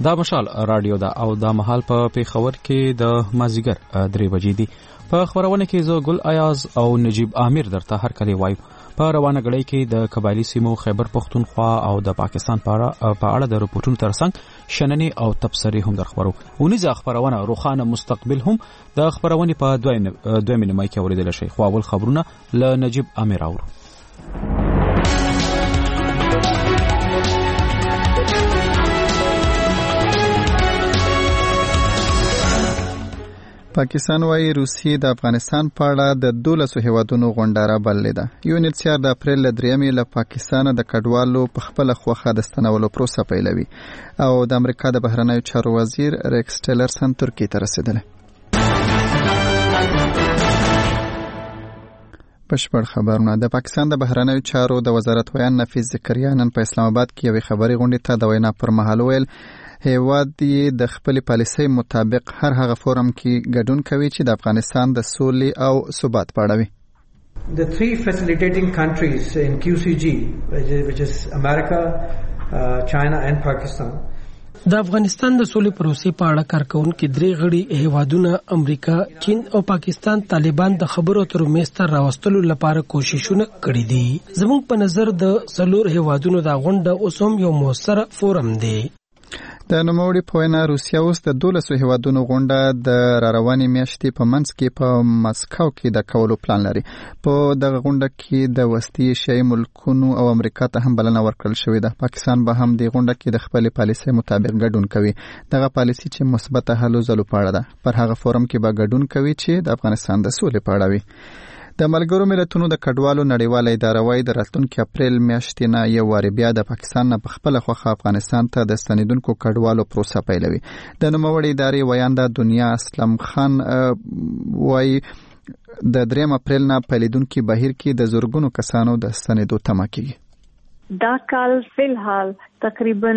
دا مشال رادیو دا او دا محل په پیښور کې د مازیګر 3 بجې دي. په خبرونه کې زه ګل ایاز او نجیب عامر درته هر کله وایو. په روانه غړی کې د قبایلی سیمو خیبر پختونخوا او د پاکستان په اړه د رپورټونو ترڅنګ شننې او تبصرې هم درخبرو. ونیزه خبرونه روخانه مستقبل هم د خبرونه په دوه نیمه کې اوریدل شي. خو اول خبرونه ل نجیب عامر اورو. پاکستان وايي روسیې د افغانستان په اړه د 12 هیوادونو غونډه را بللې ده. یونیسیار د اپریل ل 3 له پاکستان د کډوالو په خپل خوخه د ستنولو پروسه پیلوي او د امریکا د بهرنیو چارو وزیر ریکس ټیلرسن ترکیه ته رسیدلی. بشپړ خبرونه. د پاکستان د بهرنیو چارو د وزارت ویان نفیس زکریا نن په اسلام آباد کې یوې خبري غونډې ته د وینا پر مهال ویل هیواد یې د خپل پالیسۍ مطابق هر هغه فورم کې ګډون کوي چې د افغانستان د سولې او ثبات په اړه وي. The three facilitating countries in QCG, which is America, China and Pakistan. د افغانستان د سولې پروسې په اړه کارکونکو درې غړي هیوادونه امریکا، چین او پاکستان طالبان د خبرو تر میستر راوستلو لپاره کوششونه کړې دي. زموږ په نظر د څلور هیوادونو د غونډه اوس هم یو موثر فورم دی. د نوموړي په وینا روسیا اوس د 12 هیوادونو غونډه د روانې میاشتې په منځ کې په مسکو کې د کولو پلان لري. په دغه غونډه کې د وسطي ایشیايي ملکونو او امریکا ته هم بلنه ورکړل شوې ده. پاکستان به هم د غونډه کې د خپل پالیسۍ مطابق ګډون کوي. دغه پالیسي چې مثبت هلو ځلو په اړه ده. پر هغه فورم کې به ګډون کوي چې د افغانستان د سولې په اړه وي. د ملګرو ملتونو د کډوالو نړیواله اداره وايي د راتلونکي اپریل میاشتې نه یو واري بیا د پاکستان نه په خپله خوښه افغانستان ته د ستنېدونکو کډوالو پروسه پیلوي. د نوموړې ادارې ویانده دنیا اسلم خان وايي د 3 اپریل نه پیلېدونکي بهیر کې د زرګونو کسانو د ستنېدو تمه کیږي. دا کال فلحال تقریبا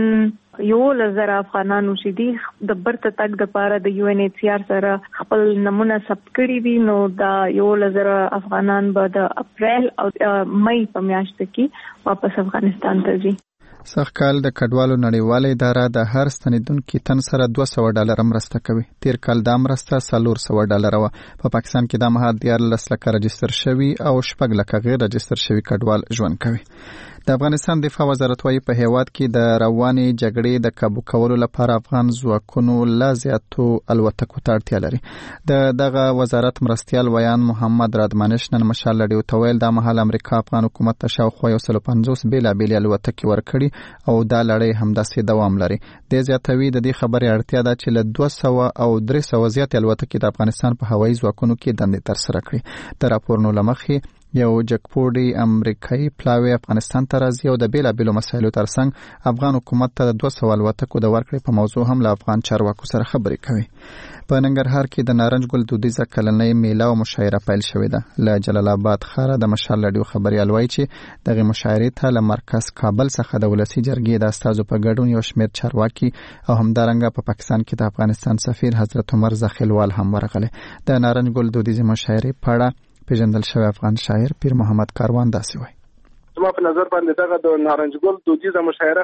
1,000 افغانان وشدي د برته تک د پاره د UNHCR سره خپل نمونه ثبت کړی دي. نو دا 1,000 افغانان به د اپریل او مئی په میاشت کې واپس افغانستان ته ځي. سږکال د کډوالو نړیواله اداره د هر ستنېدونکي تن سره $200 مرسته کوي. تیر کال دا مرسته $400 وه. په پاکستان کې دا مهال 14 لکه رجستر شوي او 6 لکه غیر رجستر شوي کډوال ژوند کوي. د افغانستان دفاع وزارت وايي په هیواد کې د روانې جګړې د کابو کولو لپاره افغان ځواکونو لا زیاتو الوتکو ته اړتیا لري. دغه وزارت مرستیال ویان محمد رادمانش نن مشال رادیو ته ویل دا مهال امریکا افغان حکومت ته شاوخوا 150 بیلابیلې الوتکې ورکړي او دا لړۍ همداسې دوام لري. د زیاتوي د دې خبرې اړتیا ده چې له 200 او 300 زیات الوتکې د افغانستان په هوایي ځواکونو کې دندې ترسره کړي. د راپورونو لمخې یو جګپوړی امریکایي پلاوی افغانستان ته راځي او د بیلابیلو مسایلو ترڅنګ افغان حکومت ته د 200 الوتکو د ورکړې په موضوع هم له افغان چارواکو سره خبرې کوي. په ننګرهار کې د نارنج ګل دودیزه کلنۍ میله او مشاعره پیل شوې ده. له جلال آباد ښاره د مشال رادیو خبريال وایي چې دغه مشاعرې ته له مرکز کابل څخه د ولسی جرګې د استازو په ګډون یو شمېر چارواکي او همدارنګه په پاکستان کې د افغانستان سفیر حضرت عمر زخیلوال هم ورغله. د نارنج ګل دودیزه مشاعرې په اړه پیژندل شوی افغان شاعر پیر محمد کاروان داسې وایي. زما په نظر باندې دغه د نارنج ګل دودیزه مشاعره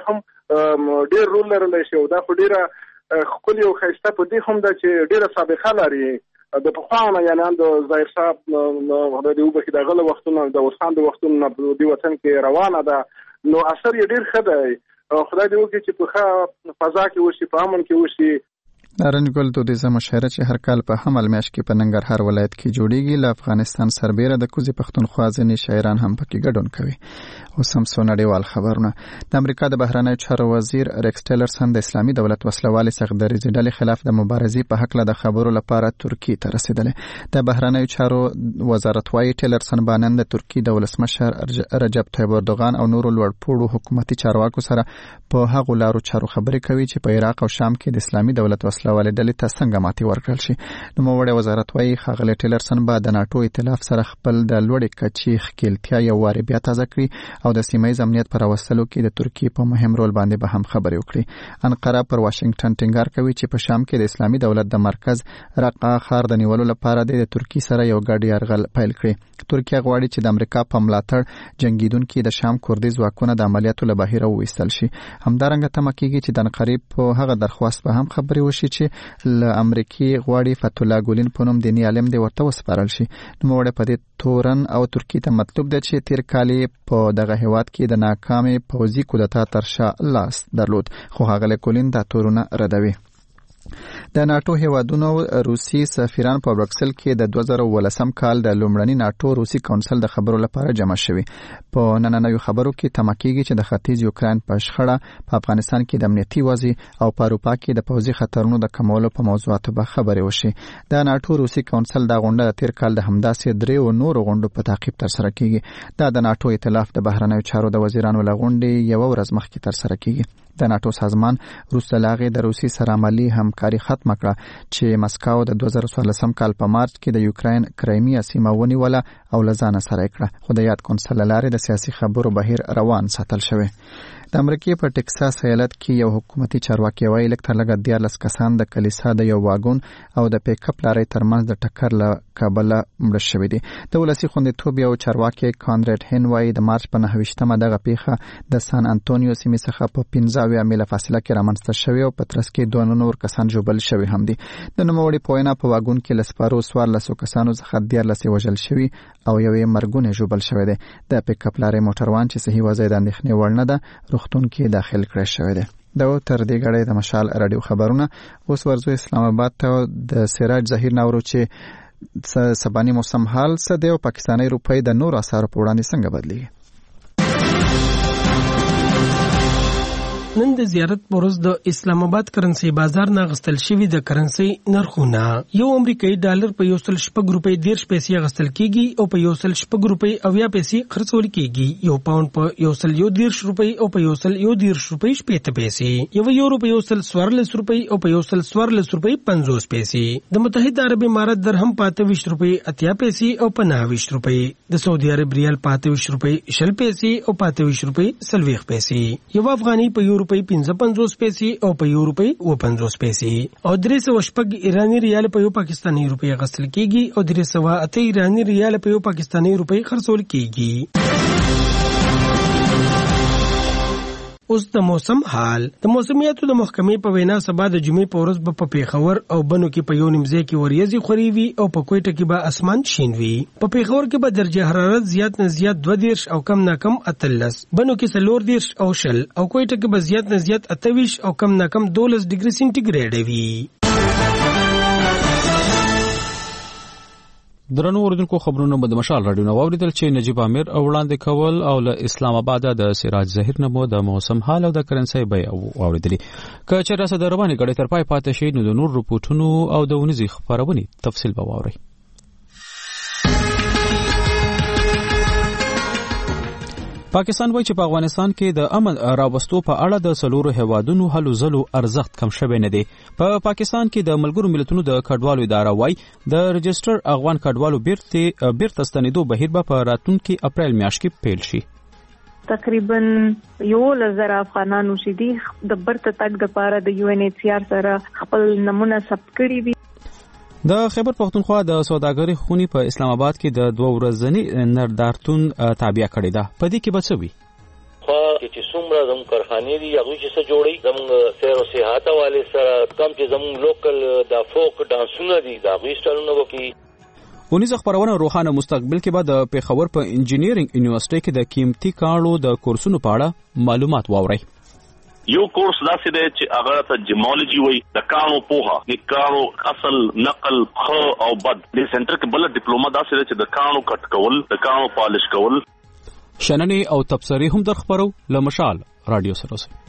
هم ډیر رول لرلی شي او دا خو ډیره ښکلې او ښایسته په دې هم ده چې ډیره سابقه لري. د پخوا نه یعنې د ظاهر صاحب خدای دې وبخښي د هغه له وختونو د اوسان د وختونو نه په دې وطن کې روانه ده. نو اثر یې ډیر ښه دی. خدای دې وکړي چې په ښه فضا کې وشي، په امن کې وشي. نارنج ګل دودیزه مشاعره چې هر کال په حمل میاشت کې په ننګرهار ولایت کې جوړیږي له افغانستان سربیره د کوزي پښتونخوا ځینې شاعران هم پکې ګډون کوي. اوس هم څو نړیوال خبرونه. د امریکا د بهرنیو چارو وزیر ریکس ټیلرسن د اسلامي دولت وسلوالې څخه د ډلې خلاف د مبارزې په حق له د خبرو لپاره ترکیه ته رسیدلی. د بهرنیو چارو وزارت وايي ټیلرسن باندې د ترکیه د ولسمشر رجب طیب اردوغان او نورو لوړپوړو حکومتي چارواکو سره په هغو لارو چارو خبرې کوي چې په عراق او شام کې د اسلامي دولت وسله والې ډلې ته څنګه ماتې ورکړل شي. نوموړی وزارت وايي ښاغلی ټیلرسن به د ناټو ائتلاف سره خپل د لوړې کچې ښکیلتیا یو وارې بیا تازه کړي او د سیمه ییز امنیت په راوستلو کې د ترکیې په مهم رول باندې به هم خبرې وکړي. انقره پر واشنگټن ټینګار کوي چې په شام کې د اسلامي دولت د مرکز رقه ښار د نیولو لپاره د ترکیې سره یو ګډ یرغل پیل کړي. ترکیه غواړي چې د امریکا په ملاتړ جنگیدونکو د شام کوردي ځواکونه د عملیاتو له بهیر وویستل شي. همدارنګه تمه کیږي چې د انقره په هغه درخواست به هم خبرې وشي چې له امریکای غواړي فتح الله ګولین په نوم دیني عالم دی ورته وسپارل شي. نوموړی په دې تورن او ترکیه ته مطلوب دی چې تیر کال په دغه هیواد کې د ناکامې پوځي کودتا تر شا لاس درلود، خو هغه ګولین دا تورونه ردوي. د ناټو هیوادونو روسي سفیران په برکسل کې د 2018 کال د لومړني ناټو روسي کونسل د خبرو لپاره جمع شوي. په نننوي خبرو کې تمه کیږي چې د ختیځ یوکرين په شخړه، په افغانستان کې د امنیتي وضعیت او په اروپا کې د پوځي خطرونو د کمولو په موضوعاتو به خبرې وشي. د ناټو روسي کونسل د غونډه تیر کال د همداسې درې نورو غونډو په تعقیب تر سره کیږي. دا د ناټو ائتلاف د بهرنیو چارو د وزیرانو لغونډې یو ورځ مخکې تر سره کیږي. د ناټو سازمان روس لاغې د روسي سره عملی همکاري ختم کړه چې مسکو د 2014 کال په مارچ کې د یوکرين کرایمیا سیمه ونیوله او لزانه سره کړه، خو د یاد کونسل لارې د سیاسي خبرو بهیر روان ساتل شوی. د امریکای په ټکساس ایالت کې یو حکومتي چارواکي وایي لکه تر لږه 14 کسان د کلیسا د یو واګون او د پیک اپ لارې ترمنځ د ټکر له کابل مړ شوی دي. د ولسی خوندیتوب یو چارواکي کانراد هین وایي د مارچ په 9مه دغه پیښه د سان انټونیو سیمې څخه په 15 میله فاصله کې رامنځته شوی او په ترڅ کې 2 نور کسان ژوبل شوی هم دي. د نوموړي په وینا په واګون کې لسپارو 14 کسانو څخه 14 وژل شوی او یو یې مرګونه ژوبل شوی دی. د پیک اپ لارې موټروان چې صحیح وضعیت اندېښنې وړ نه ده روغتون کې داخل کړی شوی دی. دا تر دې غړې د مشال رادیو خبرونه. اوس ورځو اسلام آباد ته د سراج ظهیر نورو چې سباني موسم حال څه دی او پاکستاني روپۍ د نور اسعارو په وړاندې څنګه بدلیږي. نن د زیارت پرز د اسلام آباد کرنسي بازار نه غستل شوی د کرنسي نرخونه یو امریکایي ډالر په 1.6 روپۍ 10 پیسې غستل کیږي او په 1.6 روپۍ 90 پیسې خرڅول کیږي. یو پاوند په 1.10 روپۍ او په 1.10 روپۍ 70 پیسې، یو یورو په 1.14 روپۍ او په 1.14 روپۍ 50 پیسې، د متحده عرب امارات درهم په 28 روپۍ 80 پیسې او په 29 روپۍ، د سعودي عرب ریال په 28 روپۍ 60 پیسې او په 28 روپۍ 40 پیسې، یو افغاني په روپۍ 55 پیسې او په یو روپۍ 50 پیسې او 308 ایرانی ریال په یو پاکستانی روپۍ غسل کیږي او 308 ایرانی ریال په یو پاکستانی روپۍ خرڅول کیږي. اوس د موسم حال. د موسمیاتو د محکمې په وینا سبا د جمعې په ورځ په پیښور او بنو کې په یو نیمځای کې وریځي خوري وي او په کوټه کې به اسمان شین وي. په پیښور کې به درجه حرارت زیات نه زیات 22 او کم نه کم 13، بنو کې 14 او 10 او کوټه کې به زیات نه زیات 28 او کم نه کم 12 ډیګري سنټیګریډ وي. درنو اوریدونکو خبرونه به د مشال رادیو نو اوریدل چې نجیب امیر وړاندې کول او له اسلام آباد د سراج ظهیر نمو د موسم حال او د کرنسي بیه اوریدلی. که چیرې سره د رواني غړي تر پای پاتې شي نو د نور رپورټونو او د ونیزي خبرونه تفصیل به واوري. پاکستان وایي چې په افغانستان کې د امن راوستو په اړه د سلورو هیوادونو هلو ځلو ارزښت کم شوی نه دی. په پاکستان کې د ملګرو ملتونو د کډوالو اداره وایي د رجستر افغان کډوالو بیرته ستنېدو بهیر به په راتلونکي اپریل میاشت کې پیل شي. تقریبا 1,000 افغانانو چې دي د برته تک د پاره د UNHCR سره خپل نمونه ثبت کړي وي. د خیبر پختونخوا د سوداګرۍ خونی په اسلام آباد کې د 2 ورځنی نردارتون تابع کړی ده. په دې کې به څه وي؟ خو چې څومره زموږ کارخانې دي هغه چې څه جوړي زموږ سیر او صحت والے سره کم چې زموږ لوکل د فوک ډانسونه دي دا غوښتلونه وکي. ونیز خبرونه روخانه مستقبل کې به د پیښور په انجینیرینګ یونیورسيټي کې د قیمتي کانالو د کورسونو په اړه معلومات واوري. یو کورس داسې دی چې هغه ته جیمولوژي وایي، د کانو پوهه، د کانو اصل نقل خو او بد. د سنټر کې بل ډیپلوما داسې دی چې د کانو کټ کول، د کانو پالش کول. شننې او تبصرې هم در خبرو له مشال رادیو سره اوسئ.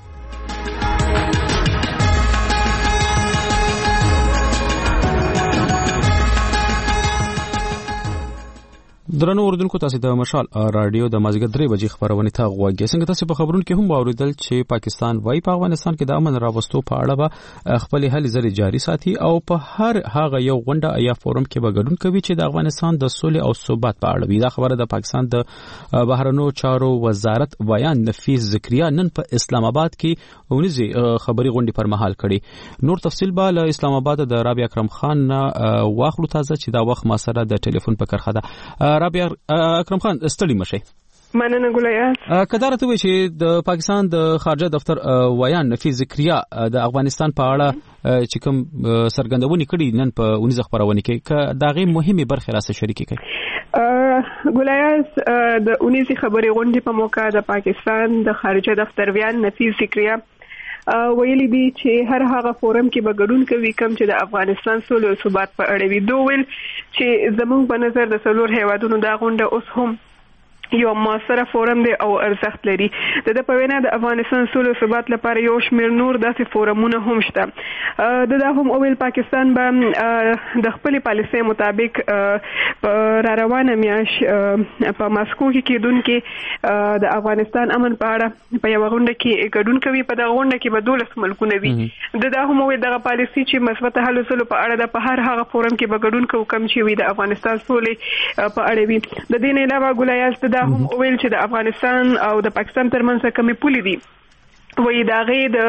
درنو اوردونکو تاسو د مشال رادیو د مازیګر 3 بجې خبرونه ته غوږی څنګه تاسو په خبرونو کې هم واوریدل چې پاکستان وايي په افغانستان کې د امن راوستو په اړه به خپل هلې ځلې جاري ساتي او په هر هغه یو غونډه یا فورم کې به ګډون کوي چې د افغانستان د سولې او ثبات په اړه وي. دا خبره د پاکستان د بهرنیو چارو وزارت ویان نفیس ذکریا نن په اسلام آباد کې ونیزي خبري غونډې پر مهال کړي. نور تفصیل به له اسلام آباد د رابعه اکرم خان واخلو تازه چې دا وخت ما سره د ټلیفون په کرخه ده. رابعه اکرم خان ستړي مشه. مننه ګلیا. کدارته وی چې د پاکستان د خارجه دفتر ویان نفیس ذکریا د افغانستان په اړه چې کوم سرګندونی کړي نن په 19 خبرونه کې داغه مهمه برخه راسه شریکي کړي. ګلیا د 19 خبرې غونډې په موقع د پاکستان د خارجه دفتر ویان نفیس ذکریا ویلي دي چې هر هغه فورم کې به ګډون کوي کوم چې د افغانستان سولې او ثبات په اړه وي. دوی ویل چې زموږ په نظر د څلور هیوادونو دا غونډه اوس هم یو موثره فورم دی او ارزښت لري. د په وینا د افغانستان سولې او ثبات لپاره یو شمېر نور داسې فورمونه هم شته. دا هم اویل پاکستان به د خپل پالیسۍ مطابق را روانه میاش په ماسکو کې کېدونکې د افغانستان امن په اړه په یو غونډه کې ګډون کوي. په دغه غونډه کې به 12 ملکونه وي. دا هم اویل دغه پالیسي چې مثبت حل وسلو په اړه د په هر هغه فورم کې به ګډون کوي کوم چې وي د افغانستان سولې په اړه وي. د دې نه علاوه ګلایاست دا هم ویل چې د افغانستان او د پاکستان ترمنځ کومې پولې دي وی داغه د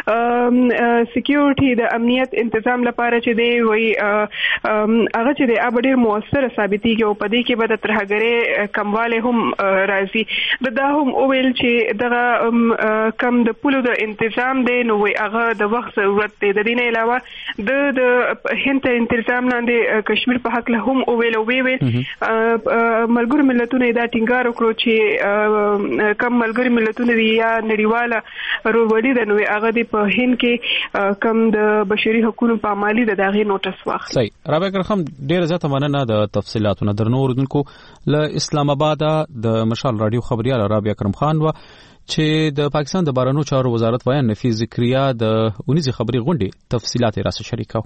سکیورټي د امنیت تنظیم لپاره چې دی وی هغه چې دی ابډیر موثر ثابتېږي او په دې کې به د ترهګرۍ کمواله هم راځي. دا هم ویل چې دغه کم د پولو د تنظیم دی نو وی هغه د وخت ضرورت دی. د دې نه علاوه د هند تنظیم لاندې کشمیر په حق له هم ویل او ویل ملګرو ملتونو دا ټینګار وکړو چې کم ملګرو ملتونو یا نړیواله روبړی د نوې هغه د په هند کې کم د بشري حقوقو په عملي د داغي نوټس واخلي. صحیح. رابعه اکرم ډیره زیاته مننه د تفصيلاتونو درنو اوردونکو. له اسلام آباد د مشال رادیو خبريال رابعه اکرم خان و چې د پاکستان د بهرنیو چارو وزارت ویان نفیس ذکریا د 19 خبري غونډې تفصيلات راسه شریکاو.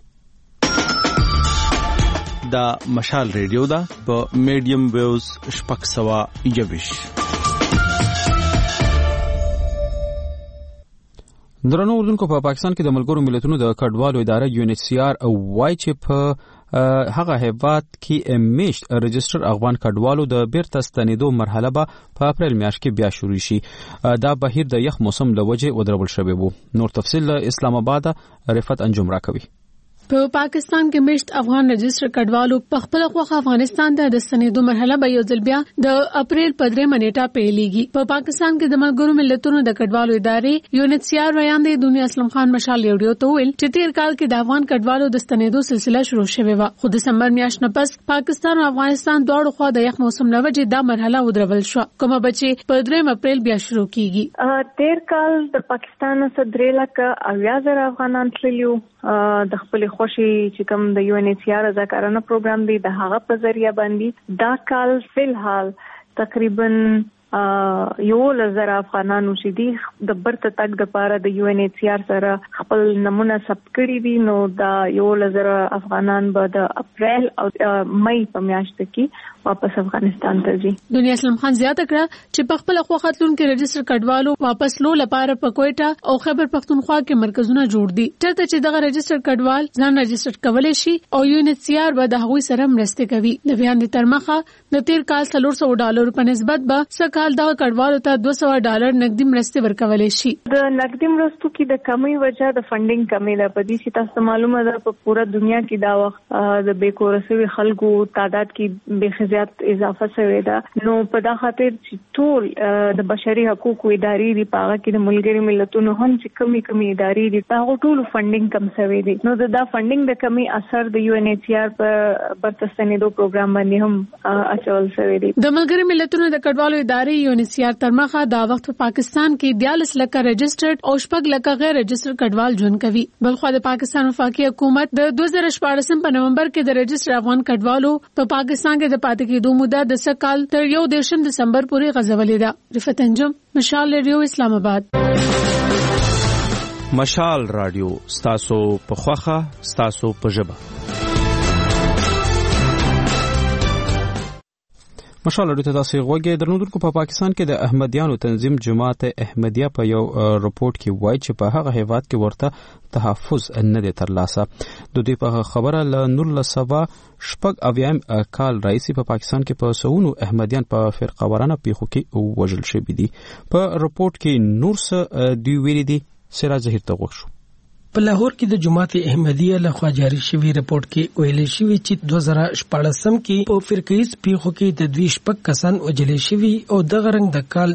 دا مشال رادیو دا په میډیم ویوز شپږ سوا یوش. درنو اوردونکو په پاکستان کې د ملګرو ملتونو د کډوالو اداره UNHCR وایي چې په هغه هیواد کې میشت رجستر افغان کډوالو د بیرته ستنېدو مرحله به په اپریل میاشت کې بیا شروع شي. دا بهیر د یخ موسم له وجې ودرول شوی وو. نور تفصیل اسلام آباد رفعت انجم راکوي. په پاکستان کې مشت افغان رجستر کډوالو په خپل خوخه افغانستان ته د ستنېدو مرحله به یو ځل بیا د اپریل په 3 نیټه پیلېږي. په پاکستان کې د ملګرو ملتونو د کډوالو ادارې UNHCR ویان دی دنیا اسلام خان مشال ریډیو ته ویل چې تیر کال کې د افغان کډوالو د ستنېدو سلسله شروع شوه و. خو دسمبر میاشت نه پس پاکستان او افغانستان دواړو خوا د یخ موسم له وجې دا مرحله ودرول شو. کومه بچي په 3 اپریل بیا شروع کیږي. تیر کال د پاکستان څخه 3 لک 80,000 افغانان تللیو د خپل خوشي چې کوم د UNHCR ځکارانه پروګرام دی د هغه په ذریعہ باندې دا کال فلحال تقریبا 11,000 افغانانو چې دي د برته تک د پاره د UNHCR سره خپل نمونه ثبت کړی دي. نو دا 11,000 افغانان به د اپریل او مې په میاشت کې واپس افغانستان ته ځي. دنیا اسلام خان زیاته کړه چې په خپل خوختلون کې رجستر کډوالو واپس لو لپاره په کوټه او خیبر پختونخوا کې مرکزونه جوړ دي. چرته چې دغه رجستر کډوال ځان رجستر کولای شي او UNHCR به د هغوی سره مرسته کوي. د بیان د ترمخه د تیر کال $400 په نسبت به کال دا کډوالو ته $200 نقدي مرسته ورکولای شي. د نقدي مرستو کې د کمی وجہ د فندینګ کمی ده. په دې چې تاسو معلومه ده په پوره دنیا کې دا وخت د بیکورسوي خلکو تعداد کې به اضافه شوې ده. نو په دا خاطر چې ټول د بشري حقوقو ادارې دی پاغه کې د ملګري ملتونو هم چې کمی ادارې دي هغه ټول فندینګ کم شوی دی. نو دا فندینګ د کمی اثر د UNHCR په برتستنېدو پروګرام باندې هم اچول شوی دی. د ملګري ملتونو د کډوالو ادارې UNHCR ترمخه دا وخت په پاکستان کې 42 لک رجسترډ او 6 لک غیر رجستر کډوال ژوند کوي. بلخو د پاکستان وفاقي حکومت د 2014 په نومبر کې د رجستر افغان کډوالو په پاکستان کې د پاتې کېدو موده د سکال تر 1 دسمبر پورې غځولې ده. رفعت انجم مشال ریډیو اسلام آباد. مشال رادیو ستاسو په خوخه ستاسو په ژبه. مشال اړیته تاسو غوږی درنودونکو په پاکستان کې د احمدیانو تنظیم جماعت احمدیه په یو رپورت کې وایي چې په هغه هیواد کې ورته تحفظ نه دی ترلاسه. د دې په خبره ل 1980 کال رئیس په پاکستان کې په سونو احمدیان په فرقه ورانه پیښو کې وژل شوي دي. په رپورت کې نور څه دی ویلي دي. سراج ظهیر ته غوښ په لاهور کې د جماعت احمدیه لخوا جاری شوی رپورت کې ویل شوی چې 2014 کې په فرقیز پیښو کې د 26 کسان وژل شوي او د غرنګ د کال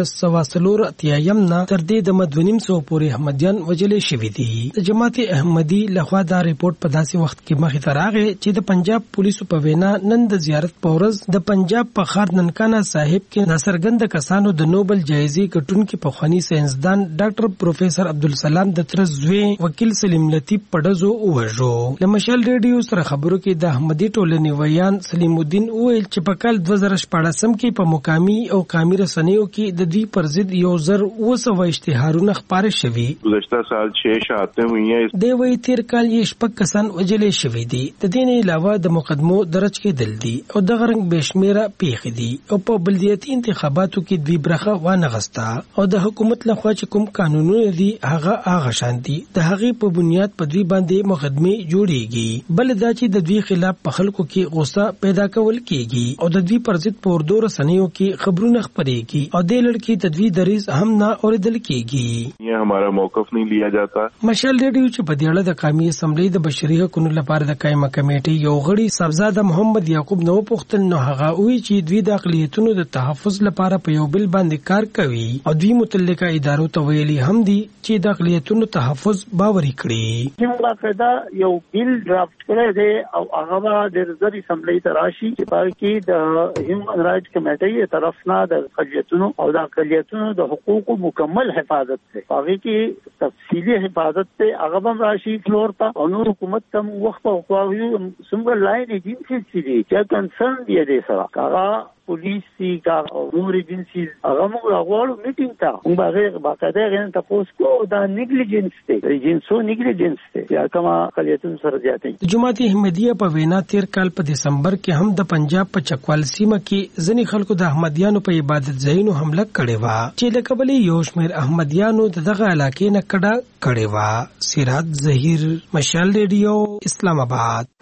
1940 نه تر دې د مدونیم سو پورې احمدیان وژل شوي دي. د جماعت احمدی لخوا دا رپورت په داسې وخت کې مخې ته راغی چې د پنجاب پولیسو په وینا نن د زیارت په ورځ د پنجاب په ښار ننکانا صاحب کې ناصرګند کسانو د نوبل جایزې ګټونکي پخوانی ساينسدان ډاکټر پروفیسور عبدالسلام د ترزوی وکیل سلیم لطیف پډزو وژو. لمشال ریډیو سره خبرو کې د احمدی ټولنې ویان سلیم الدین ویل چې په کال 2014 کې په مقامی او قامي رسنیو کې د دوی پر ضد 1900 اشتهارونه خپاره شوي. گذشته سال 6 شهادتیں ہوئی ہیں. د وی تیر کال یې شپږ کسان وژل شوي دي. د دې نه علاوه د مقدمو درج کېدل دي او د غرنګ بشمیره پیښې دي او په بلدیاتي انتخاباتو کې دوی برخه وانه غستا او د حکومت لخوا چې کوم قانونونه دي هغه شان دي د هغه په بنیاد په دوی باندې مقدمه جوړیږي. بل دا چې د دوی خلاف په خلکو کې غوسه پیدا کول کیږي او د دوی پر ضد په اردو رسنیو کې خبرونه خپرېږي او د لړکی د دوی دریز هم نه اوریدل کیږي. یہ ہمارا موقف نہیں لیا جاتا. مشال ریډیو چې په دیاله د قومي اسمبلی د بشري حقوقو لپاره د قائمه کمیټې یو غړي صاحبزاده محمد یعقوب نو پختل نو هغه وی چې دوی د اقلیتونو د تحفظ لپاره په یو بل باندې کار کوي او دوی متعلقه ادارو ته ویلي هم دي چې د اقلیتونو تحفظ باوري کوم باقاعده یو بیل ډرافټ کړی دی او هغه د رضا اسمبلی ته راشي چې په کې د هیومن رائټ کمیټې طرف نه د اقلیتونو او د اقلیتونو د حقوقو مکمل حفاظت دی. هغه کې تفصیلی حفاظت ته هغه هم راشي فلور ته او نور حکومت تم وخت او خواوي څنګه لاین ایجنسیز دي چې کنسرن دی د سره هغه پولیسي کا او نور ایجنسیز هغه موږ راغلو میټینګ ته موږ هغه باقاعده غن تاسو کو دا نیګلیجنس دی ایجنسو نیګلیجنس دی یا کومه اقلیتونو سره زیاتې. جماعت احمدیه په وینا تیر کال په دسمبر کې هم د پنجاب په چکوال سیمه کې ځنی خلکو د احمدیانو په عبادت ځایونو حمله کړې و چې د قبلي یو شمېر احمدیانو دغه علاقې نه کړه و. سراج ظهیر مشال ریډیو اسلام آباد.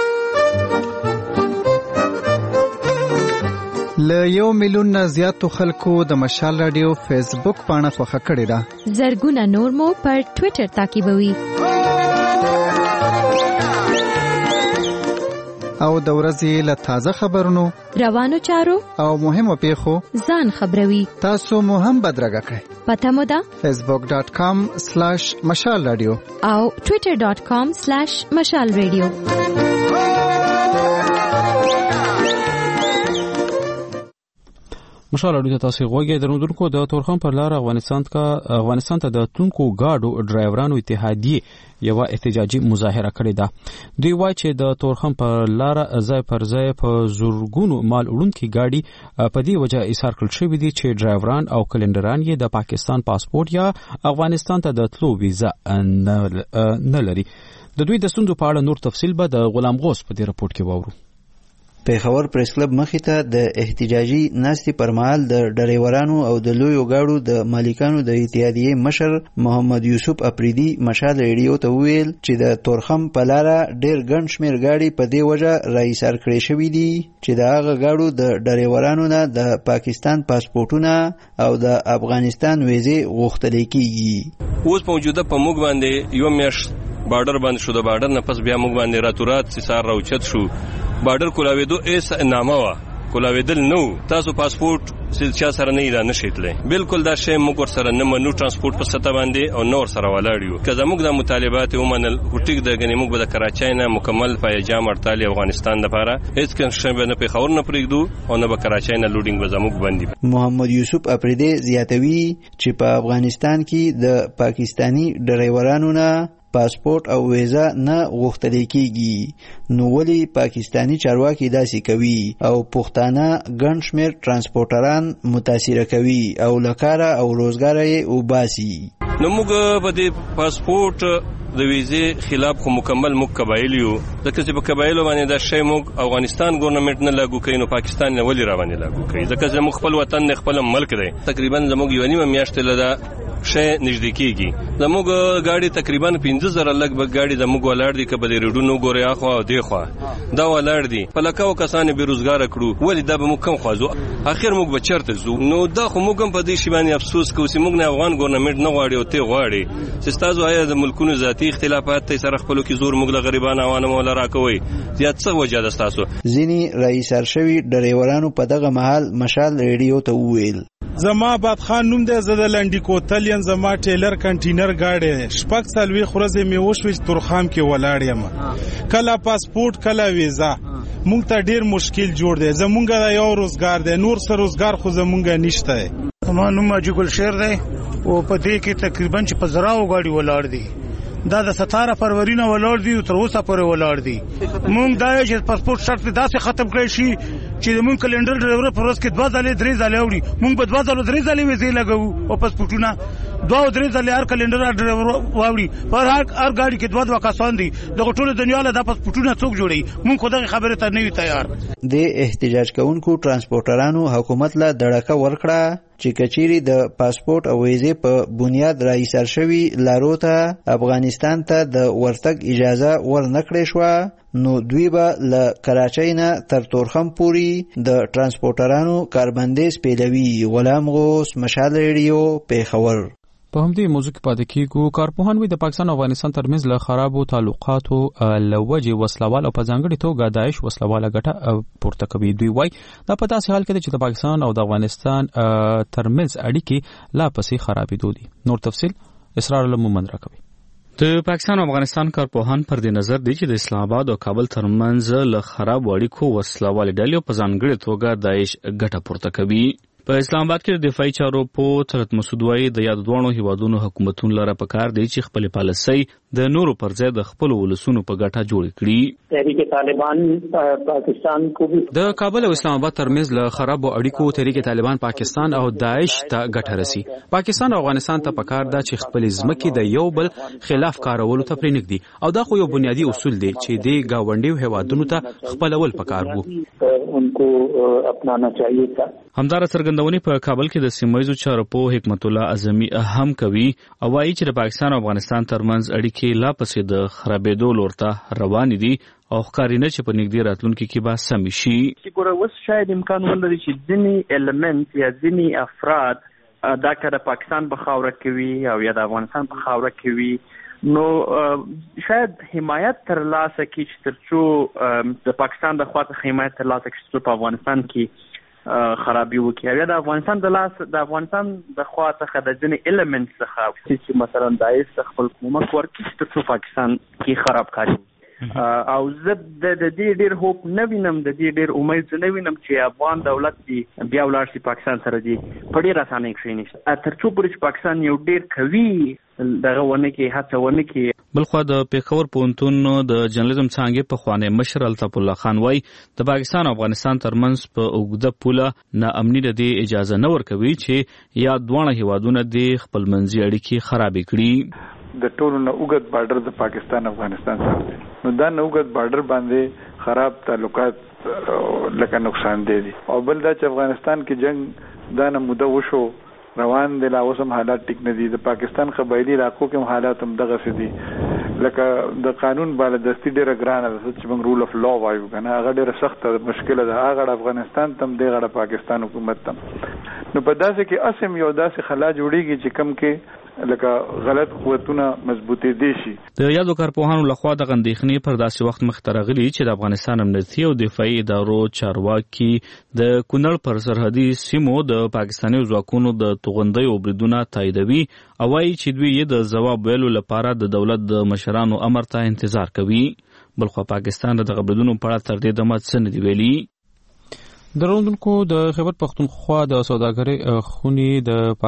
ل 1 میلیون نه زیاتو خلکو د مشال رادیو فیسبوک پاڼه خوښه کړې ده. زرګونه نور مو پر ټوئیټر تعقیبوي او د ورځې له تازه خبرونو روانو چارو او مهمو پیښو ځان خبروي. تاسو مو هم بدرګه کړئ. پته مو ده facebook.com/مشال رادیو او twitter.com/مشال رادیو. مشال اړیته تاسو غوږی درنودونکو د تورخم پر لار افغانستان ته د تونکو گاډو ډرایورانو اتحادیه یو احتجاجي مظاهره کړې ده. دوی وایي چې د تورخم پر لار ځای پر ځای په زورګونو مال وړونکي گاډي په دې وجه ایثار کړل شوی دي چې ډرایوران او کلندران یې د پاکستان پاسپورت یا افغانستان ته د تلو ویزا نه لري. د دوی د ستونزو په اړه نور تفصیل به د غلام غوث په دې رپورت کې واورو. پیښور پریس کلب مخې ته د احتجاجي ناستې پر مهال د ډرایورانو او د لویو گاډو د مالکانو د اتحادیې مشر محمد یوسف اپریدي مشال ریډیو ته ویل چې د تورخم په لاره ډېر ګڼ شمېر گاډي په دې وجه راایثار کړې شوي دي چې د هغه گاډو د ډرایورانو نه د پاکستان پاسپورټونه او د افغانستان ویزې غوښتل کېږي. اوس موجوده په موږ باندې یو میاشت بارډر باندې شو. د بارډر نه پس بیا موږ باندې راتورات سار راوچت شو. بارډر کولاویدو ایس نامه وا کولاویدل نو تاسو پاسپورت سلچا سره نه ایران نشیتلې. بالکل دا شی موږ ور سره نه منو ترانسپورت په ستا باندې او نور سره ولاړیو. که زموږ د مطالبات ومنل هټیک د غنی موږ د کراچۍ نه مکمل پایجام ارتالي افغانستان لپاره هیڅ کنشن نه په خبر نه پرېږدو او نه به کراچۍ نه لوډینګ به زموږ باندې. محمد یوسف اپریدي زیاتوي چې په افغانستان کې د پاکستانی ډرایورانو نه پاسپورت او ویزا نه غوښتل کیږي، نو ولې پاکستانی چارواکي داسې کوي او پښتانه ګڼ شمېر ترانسپورټران متاثر کوي او لکاره او روزګار یې وباسي؟ نو موږ په دې پاسپورت د ویزې خلاف خو مکمل موږ قبایل یو، ځکه چې په قبایلو باندې دا شی موږ افغانستان ګورنمنټ نه لاګو کوي، نو پاکستان نه ولې را باندې لاګو کوي؟ ځکه چې موږ خپل وطن نه خپل ملک دی. تقریبا زموږ یو نیمه میاشت له شی نږدې کیږي، زموږ ګاډي تقریبا 15,000 لګ ګاډي زموږ ولاړ دي، کبه د ریډونو ګوري اخوا او دی خوا دا ولاړ دي، په لکه کسان به روزګار کړو، ولې دا به موږ کم خوازو، اخر موږ به چرته زو. نو دا خو موږ هم په دې شی باندې افسوس کوو چې موږ نه افغان ګورنمنټ نه غواړي او ته غواړي چې تاسو آیا د ملکونو ذاتی اختلافات سره خپلو کې زور موږ له غریبانو عوامو ولا راکوي، زیات څه وجه ده تاسو؟ ځینی رئیسار شوی ډریورانو په دغه مهال مشال ریډیو ته وویل: زما باد خان نوم دی، زه د لنډی کوتل یم، زما ټیلر کنټینر گاډي شپږ سالوي خورزه می وشوي ترخام کې ولاړ یم، کله پاسپورت کله ویزا، مونږ ته ډیر مشکل جوړ دی، زمونږ دا یو روزګار دی، نور سره روزګار خو زمونږ نشته. زما نوم اجګل شیر دی او په دې کې تقریبا چې په زراو گاډي ولاړ دي، دا د 17 فروری نه ولاړ دي او تر اوسه پورې ولاړ دي. مونږ دا چې پاسپورت شرط داسې ختم کړی شي چې مونږ کلندر ډرایور پر ورځ کې 2 ځله 3 ځله وړي، مونږ په 2 ځله 3 ځله ویزې لګو او پاسپورتونه 2 او 3 ځله هر کلندر ډرایور واوړي، پر هر گاډي کې 2 کسان دي، دغه ټول دنیا له د پاسپورتونه څوک جوړي؟ مونږ خو دغه خبره ته نه یو تیار. د احتجاج کوونکو ترانسپورټرانو حکومت له دړکه ورکړه چې کچيري د پاسپورت او ویزې په بنیاد رئیسار شوی لارو ته افغانستان ته د ورتګ اجازه ورنکړې شو، نو دوی به له کراچۍ نه تر تورخم پوري د ترانسپورټرانو کاربندیز پیلوي. غلام غوث، مشال ریډیو، پیښور. په همدې موضوع کې پاتې کیږو. کارپوهان وایي د پاکستان او افغانستان ترمنځ له خرابو تعلقاتو له وجې وسلوال او په ځانګړي توګه داعش وسلواله ګټه پورته کوي. دوی وایي دا په داسې حال کې ده چې د پاکستان او د افغانستان ترمنځ اړیکې لا پسې خرابېدو دي. نور تفصیل اسرار المومن راکوي. د پاکستان او افغانستان کارپوهان پر دې نظر دي چې د اسلام آباد او کابل ترمنځ له خراب اړیکو وسلوال ډلې په ځانګړي توګه داعش ګټه پورته کوي. په اسلام آباد کې د دفاعي چارو په ترت مسعود وایي د یاد دوه هیوادونو حکومتونو لپاره پکار دی چې خپل پالیسۍ د نورو پر ځای د خپل ولسونو په ګټه جوړ کړي. تحریک طالبان پاکستان کو د کابل او اسلام آباد ترمنځ له خراب اړیکو تحریک طالبان پاکستان او داعش ته ګټه رسي. پاکستان او افغانستان ته پکار ده چې خپل ځمکې د یو بل خلاف کارولو ته پرېنږدي او دا خو یو بنیادی اصول دی چې د گاونډیو هیوادونو ته خپلول پکار وو. انکو اپنانا چاہیے تھا. همدار څرګندونې په کابل کې د سیمایي چارو په حکمت الله اعظمي هم کوي او وايي چې د پاکستان او افغانستان ترمنځ اړیکې لا پسې د خرابېدو لور ته روان دي او ښکاري نه چې په نږدې راتلونکي کې به سم شي. چې ګوره اوس شاید امکان ولري چې ځینې ایلیمنټ یا ځینې افراد دا که د پاکستان په خاوره کې وي او یا د افغانستان په خاوره کې وي نو شاید حمایت ترلاسه کړي چې ترڅو د پاکستان د خوا څخه حمایت ترلاسه کړي چې په افغانستان کې خرابي وکړي او یا د افغانستان د خوا څخه د ځینې ایلیمنټ څخه چې مثلا داعش خپل کومک ورکړي ترڅو پاکستان کې خراب کاري او زه د دې ډېر هوپ نه وینم، د دې ډېر امید نه وینم چې افغان دولت دی بیا ولاړ شي پاکستان سره دی په ډېر اسانۍ کښېني ترڅو پورې چې پاکستان یو ډېر قوي دغه ونه کې هڅه ونه کې. بلخوا د پیښور پوهنتون د جرنالیزم څانګې پخوانی مشر الطاف الله خان وایي د پاکستان او افغانستان ترمنځ په اوږده پوله ناامني د دې اجازه نه ورکوي چې یا دواړه هیوادونه د خپلمنځي اړیکې خرابې کړي. د ټولو نه اوږد بارډر د پاکستان افغانستان سره دی، نو دا نه اوږد بارډر باندې خراب تعلقات لکه نقصان دی او بل دا چې افغانستان کې جنگ دا نه موده وشو روان دی، لا اوس هم حالات ټیک نه دي. د پاکستان قبایلي علاقو کې هم حالات هم دغسې دي لکه د قانون بالادستي ډېره ګرانه ده چې موږ رول اف لا وایو که نه، هغه ډېره سخته مشکله ده. هغه افغانستان ته هم دی، هغه پاکستان حکومت ته نو په داسې کې اسم یو داسې خلا جوړیږي چې کم کې لکه غلط قوتونه مضبوطې دي شي. د یادو کارپوهانو لخوا د غندېخنې پر داسې وخت مخ ته راغلي چې د افغانستان امنیتي او دفاعي ادارو چارواکي د کونړ پر سرحدي سیمو د پاکستاني ځواکونو د توغندیو بریدونه تاییدوي او وايي چې دوی یې د ځواب ویلو لپاره د دولت د مشرانو امر ته انتظار کوي. بلخوا پاکستان د دغه بریدونو په اړه تر دې دمه څه نه دی ویلي. دروندونکو د خیبر پختونخوا د سوداګرۍ خونې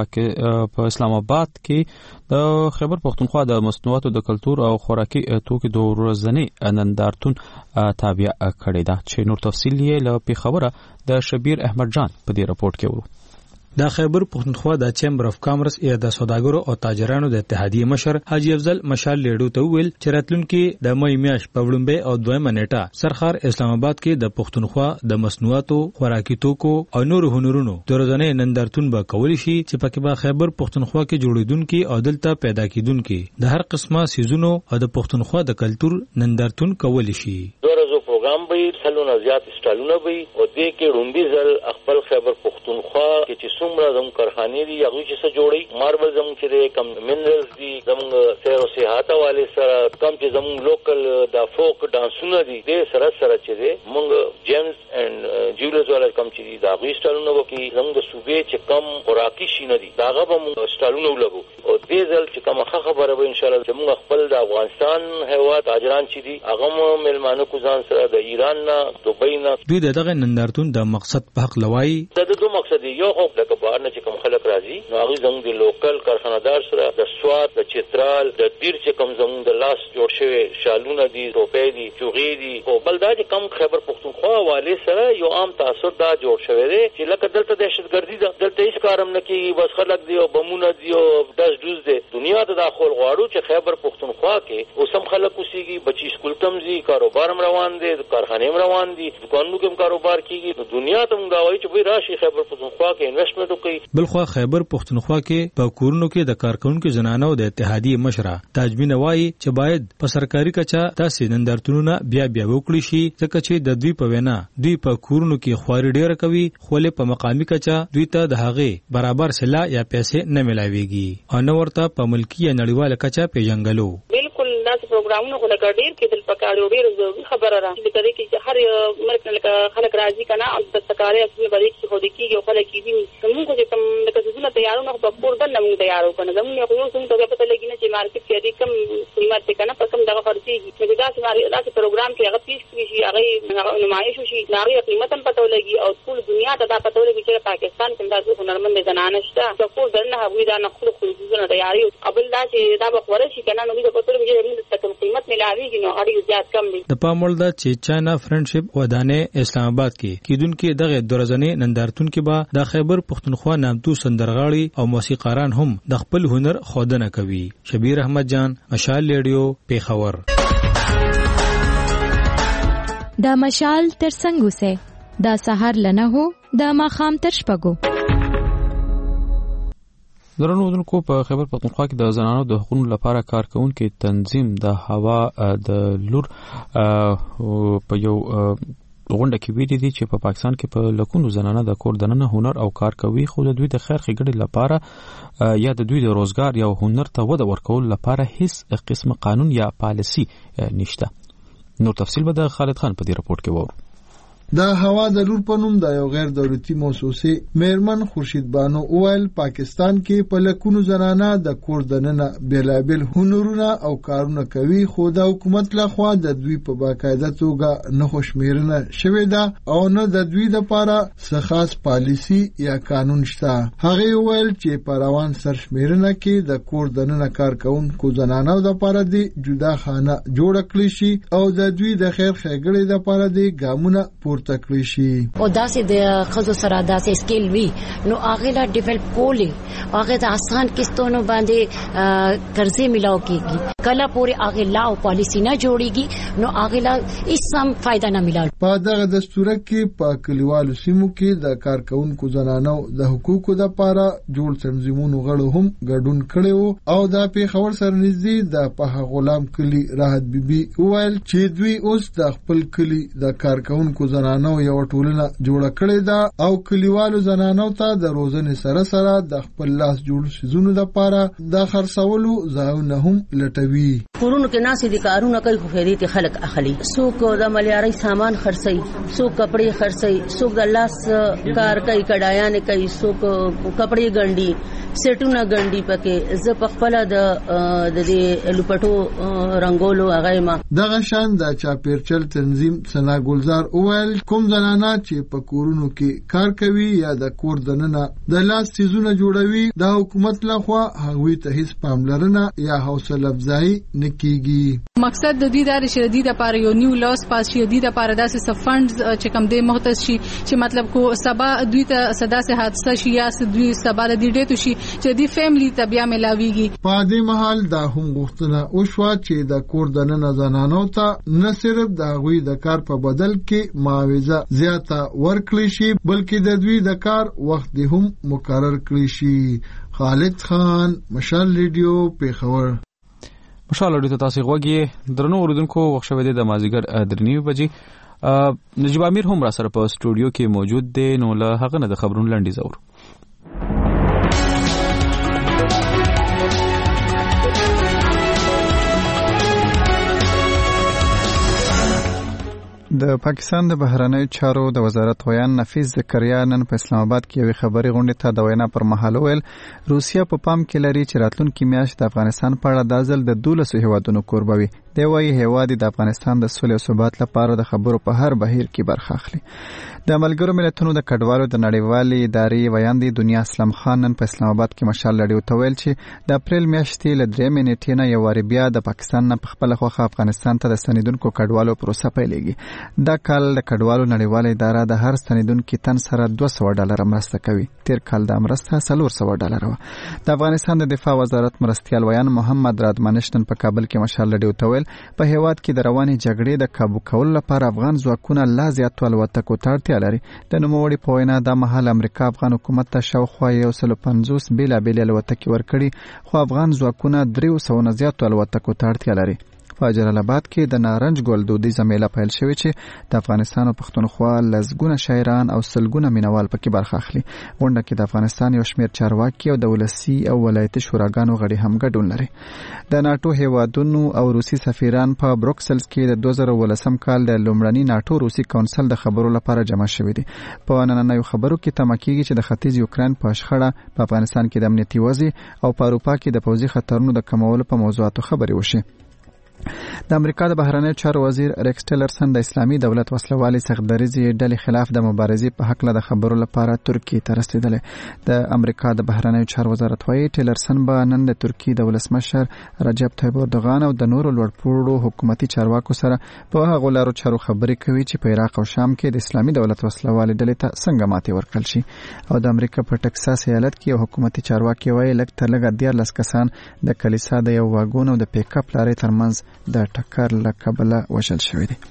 د په اسلام آباد کې د خیبر پختونخوا د مصنوعاتو د کلتور او خوراکي توکو د ورځنی نندارتون تابع کړی دا چې نور تفصیل یې له پیښوره د شبیر احمد جان په دې راپورټ کې ورو. د خیبر پختونخوا د چیمبر اف کامرس یا د سوداګرو او تاجرانو د اتحادیې مشر حاجی افضل مشال لیډو ته ویل چې راتلونکي د مې میاشت په وړاندې او دویمه نیټه سرخار اسلام آباد کې د پختونخوا د مصنوعاتو خوراکي توکو او نور هنرونو د ورځنی نندارتون به کولی شي چې پکې به خیبر پختونخوا کې جوړیدونکي او دلته پیدا کیدونکي د هر قسمه سیزونو او د پختونخوا د کلتور نندارتون کولی شي. پروګرام به سلونه زیات سټالونه به او دې کې روندي ځل خپل خیبر پختونخوا کې چې څومره زموږ کارخانې دي هغه چې څه جوړي ماربل زموږ چې کم منرالز دي زموږ سیر او سیاحت والے سره کم چې زموږ لوکل د فوک ډانسونه دي دې سره چې موږ جیمز اند جولرز والا کم چې دا غوي سټالونه وکي زموږ د صوبې چې کم خوراکي شینه دي داغه به موږ سټالونه ولګو او دې ځل چې کوم خبره به ان شاء الله چې موږ خپل د افغانستان هوا تاجران چې دي هغه ملمانو کو ځان سره د ایران نه دوبۍ نه دوی دغه نندارتون د مقصد په حق لوي د دوه مقصد یو خو د کبار نه چې کوم خلک راځي نو هغه زموږ د لوکل کارخانه‌دار سره د سواد د چترال د دیر چې کوم زموږ د لاس جوړ شوی شالونه دي ټوپې دي چوغې دي او بلدا چې کوم خیبر پختونخوا والے سره یو عام تاثر دا جوړ شوی دی چې لکه دلته دهشتګردي ده دلته هیڅ کارم نه کوي بس خلک دی او بمونه دی او داس دوز دی دنیا ته داخل غواړو چې خیبر پختونخوا کې اوسم خلک اوسېږي بچی سکول تمزي کاروبار روان دي کارخانه روان دي دکانونو کې کاروبار کیږي نو دنیا ته موږ وایو چې وای راشي خیبر پختونخوا کې انویسټمنټ وکړي. بلخوا خیبر پختونخوا کې په کورونو کې د کارکونکو زنانو د اتحادیې مشره تاجبین وایي چې باید په سرکاري کچا تاسو نندارتونونه بیا وکړي شي ځکه چې د دوی په وینا دوی په کورونو کې خواري ډیره کوي خو له په مقامی کچا دوی ته د هغه برابر سلا یا پیسې نه ملاويږي او نو ورته په ملکی یا نړیواله کچا پیژنګلو. بالکل داسې پروګرامونه خو لکه ډیر کې دل پکاړو ډیر ضروري خبره را چې کله کې هر مرګ لکه خلک راځي کنه او د سکاري اصلي باندې چې خو د کیږي او خلک کیږي موږ چې کوم لکه څه تیارونه په پور دل موږ تیارو کنه زموږ خو یو څنګه ته پته لګی نه چې مارکیټ کې دې کم قیمت ته کنه په کم دغه خرڅيږي چې داسې پروګرام کې هغه پیش کړی شي هغه نمایش شي هغه قیمت هم پته لګي او ټول دنیا ته دا پته لګي چې پاکستان کې داسې هنرمند زنانه شته چې پور دل نه هغوی دا نه خپل خصوصونه تیاری او بل دا چې دا به خوري شي کنه نو دې پته لګي چې موږ ته قیمت ملاويږي نو اړ زیات کم دي. د پامول دا چې چاینا فرندشپ ودانه اسلام آباد کې کیدونکو دغه درځنې نندارتون کې به د خیبر پختونخوا نامتو سندرغاړي او موسیقاران هم د خپل هنر خودنه کوي. شبیر احمد جان مشال لیډیو پیښور. دا مشال تر څنګه سه دا سحر لنه هو دا ماخام تر شپګو. درنو په خیبر پختونخوا کې د زنانو د حقوقو لپاره کارکونکو تنظیم د هوا د لور په یو غونډه کې ویلي دي چې په پاکستان کې په لکونو زنانه د کور دننه هنر او کار کوي خو د دوی د خیر ښېګڼې لپاره یا د دوی د روزګار یا هنر ته وده ورکول لپاره هیڅ قسم قانون یا پالیسي نشته. نور تفصیل به د خالد خان په دې راپورټ کې وورو. د هوا د لور په نوم د یو غیر دولتي موسسې میرمن خورشید بانو اویل پاکستان کې په لکونو زنانه د کور دننه بیلابل هنرونه او کارونه کوي خو د حکومت لخوا د دوی په باقاعده توګه نه خوشمیرنه شوې ده او نه د دوی لپاره څه خاص پالیسي یا قانون شته. هغه ویل چې په روان سرشمیرنه کې د کور دننه کار کوونکو زنانو لپاره د جدا خانه جوړ کړی شي او د دوی د خیر ښېګڼې لپاره د ګامونه تکلی شي او داسې د خزو سره داسې سکیل وی نو هغه لا ډیولپ کولی هغه د آسان کیستونو باندې قرضې ملاو کیږي کله پورې هغه لا او پالیسی نه جوړیږي نو هغه لا هیڅ هم فائدہ نه ملاو. په دغه دستور کې په کلیوالو سیمو کې د کارکونکو زنانو د حقوقو لپاره جوړ تنظیمونو غړو هم ګډون کړي او د پیښور سره نږدې د په غلام کلی راحت بیبي ویل چې دوی اوس د خپل کلی د کارکونکو زنانو یو ټولنه جوړه کړې ده او کلیوالو زنانو ته د روزنې سره سره د خپل لاس جوړ شیزونو لپاره د خرڅولو ځایونه هم لټوي. کورونو کې ناسې دي کارونه کوي خو خیریت خلک اخلي څوک د ملیاري سامان خرڅي څوک کپڑے خرڅي څوک د لاس کار کوي کډایان کوي څوک کپڑے ګنډي سیټونه ګنډي پکې ز په خپل د دې لپټو رنگولو هغه ما دغه شان د چاپیرچل تنظیم ثنا ګلزار اویل کوم زنانه چې په کورونو کې کار کوي یا د کور دننه د لاس چیزونه جوړوي د حکومت لخوا هغوی ته هیڅ پاملرنه یا حوصله افزایی نه کیږي. مقصد د دې د شدید لپاره یو نیو لاس پاس شي د لپاره داسې فندز چې کوم د مختص شي چې مطلب کو سبا دوی ته صدا سه حادثه شي یا دوی سبا د دې ډیټو شي چې د فیملی ته بیا ملاويږي. په دې محل دا هم غوښتنه وشوه چې د کور دننه زنانو ته نه صرف د هغوی د کار په بدل کې معاوضه زیاته ورکړي شي بلکې د دوی د کار وخت هم مقرر کړي شي. خالد خان، مشال ریډیو، پیښور. مشال ریډیو ته تاسو غوږی درنو اوریدونکو وخت شوه د مازیګر 3:30 بجې. نجیب امیر هم را سره په سټوډیو کې موجود دی نو له هغه نه د خبرونو لنډی زور. د پاکستان د بهرنیو چارو د وزارت ویان نفیس زکریا نن په اسلام آباد کې یو خبري غونډه ته د وینا پر مهال ویل روسیا په پام کې لري چې راتلونکي میاشت د افغانستان په اړه د ځل د 12 هیوادونو کوربوي. دی وايي هیواد د افغانستان د سولې او ثبات لپاره د خبرو په هر بهیر کې برخه اخلي. د ملګرو ملتونو د کډوالو د نړیوالې ادارې ویاندې دنیا اسلام خان نن په اسلام آباد کې مشال لړیو ته ویل چې د اپریل میاشتې له 3 نیټې نه یو واری بیا د پاکستان نه په خپل خوخه افغانستان ته د ستنیدونکو کډوالو پروسه پیلېږي. دا کال د کډوالو نړیواله اداره د هر ستنیدونکو تن سره $200 مرسته کوي. تیر کال د مرسته $400 و. د افغانستان د دفاع وزارت مرستيال ویان محمد رادمنشتن په کابل کې مشال لړیو ته ویل په هیواد کې د رواني جګړې د کابو کولو لپاره افغان ځواکونه لا زیات الوتکو ته اړتیا لري. د نوموړي په وینا د محل امریکا افغان حکومت ته شاوخوا 150 بیلابیل الوتکې ورکړي خو افغان ځواکونه 300 نه زیات الوتکو ته اړتیا لري. په جلال آباد کې د نارنج ګل دودیزه میله پیل شوې چې د افغانستان او پښتونخوا لزګونه شاعران او سلګونه مینوال پکې برخه اخلي. غونډه کې د افغانستان یو شمېر چارواکي او د ولسی او ولایتي شوراګانو غړي هم ګډون لري. د ناتو هیوادونو او روسي سفیران په بروکسلز کې د 2013 کال د لومړني ناتو روسي کونسل د خبرو لپاره جمع شوي دي. په نننیو خبرو کې تمه کیږي چې د ختیځ یوکرين په شخړه په افغانستان کې د امنیتي وضع او په اروپا کې د پوځي خطرونو د کمولو په موضوعاتو خبرې وشي. د امریکا د بهرنیو چارو وزیر ریکس ټیلرسن د اسلامي دولت وسلوالي سختدریزي ډلې خلاف د مبارزې په حق له د خبرو لپاره ترکیه ته رسیدل. د امریکا د بهرنیو چارو وزارت وايي ټیلرسن به نن د ترکیه د ولسمشر رجب طیب اردوغان او د نورو لوړپوړو حکومتي چارواکو سره په هغه لارو چارو خبرې کوي چې په عراق او شام کې د اسلامي دولت وسلوالي ډلې ته څنګه ماتې ورکړل شي. او د امریکا په ټکساس ایالت کې یو حکومتي چارواکي وايي لږ تر لږه 14 کسان د کلیسا د یو واګون او د پیک اپ لارې ترمنځ د ټکر له کبله وژل شوی دی.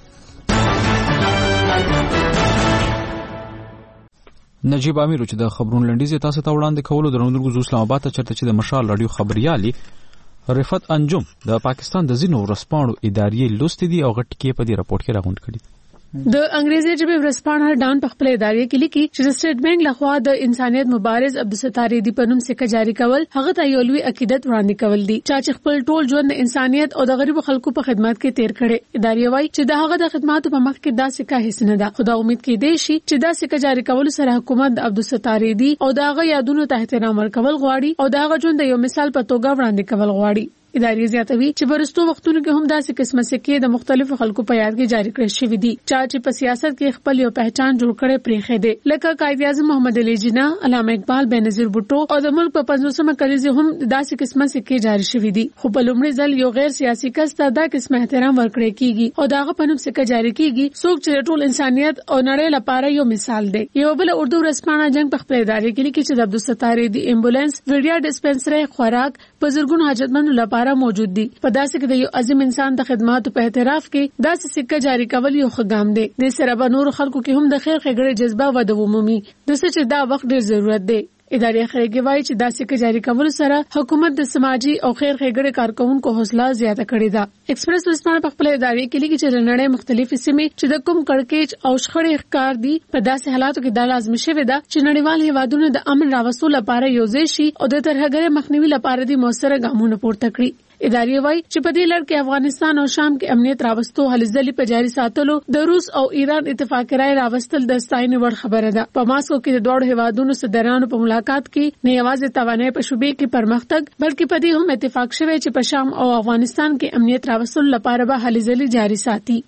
نجیب امیر چې د خبرونو لنډیز تاسو ته وړاندې کولو درنو اسلام آباد ته چرته چې د مشال رادیو خبريالي رفعت انجم د پاکستان د زینو ورسپانو ادارې لوستې دي او غټ کې په دې راپورټ کې راغونډ کړي. د انګریزي ژبې ورسپانه ډان په خپل ادارې کې لیکي چې د سټیټ بانک لخوا د انسانيت مبارز عبدالستار دی په نوم سکه جاری کول هغه ته یو لوی عقیدت وړاندې کول دي چې خپل ټول ژوند د انسانيت او د غریبو خلکو په خدمت کې تیر کړي. ادارې وايي چې د هغه د خدماتو په مخ کې دا سکه هیڅ نه ده. خدا امید کې دی چې دا سکه جاری کول سره حکومت د عبدالستار دی او د هغه یادونو ته احترام ورکول غواړي او د هغه ژوند د یو مثال په توګه وړاندې کول غواړي. ادارې زیاتوي چې برستو وختونو کې هم داسې قسمه سکه د مختلفو خلکو په یاد کې جاری کړل شوې دي چې په سیاست کې خپل یو پہچان جوړ کړي پرېخې دي لکه قائد اعظم محمد علي جناح، علامه اقبال، بېنظیر بوټو او د ملک په 50مه کلیزه هم داسې قسمه سکه جاری شوې دي. خو په لومړي ځل یو غیر سیاسي کس ته دا قسمه احترام ورکړي کیږي او داغه په نوم سکه جاری کیږي څوک چې ټول انسانيت او نړۍ لپاره یو مثال دی. یو بل اردو رسمانه جنگ په خپل ادارې کې لیکي چې د عبدالستار دی امبولانس، ویډیا ډسپنسري، خوراک په زرګونو حاجتمندو لپاره موجود دي. په داسې کې د یو عظیم انسان د خدماتو په اعتراف کې داسې سکه جاری کول یو خدام دی. د سره به نور خلکو کې هم د خیر ښېګړې جذبه و د ومومي د څه چې دا وخت ډیر ضرورت دی. ادارې خلګي وایي چې داسې کې جاری کول سره حکومت د سماجی او خیر ښېګړې کارکونکو حوصله زیاته کړې ده. ایکسپریس ورسپانه په خپل ادارې کې لیکي چې نړۍ مختلفې سیمې چې د کوم کڑکېچ او شخړې ښکار دي په داسې حالاتو کې د لازمي شوی ده چې نړیوال هیوادونو د امن راوستلو لپاره یو ځای شي او د ترهګرۍ مخنیوي لپاره د موثره ګامونه پورته کړي. ادارې وایي چې په دې لړ کې افغانستان او شام کې امنیت راوستو هلې ځلې په جاري ساتلو د روس او ایران اتفاق رائے راوستل د ستاینې وړ خبره ده. په ماسکو کې د دوه هیوادونو صدرانو په ملاقات کې نه یوازې توانایي په شوبې کې پرمختګ بلکې په دې هم اتفاق شوی چې په شام او افغانستان کې امنیت راوستلو لپاره به هلې ځلې جاري ساتي.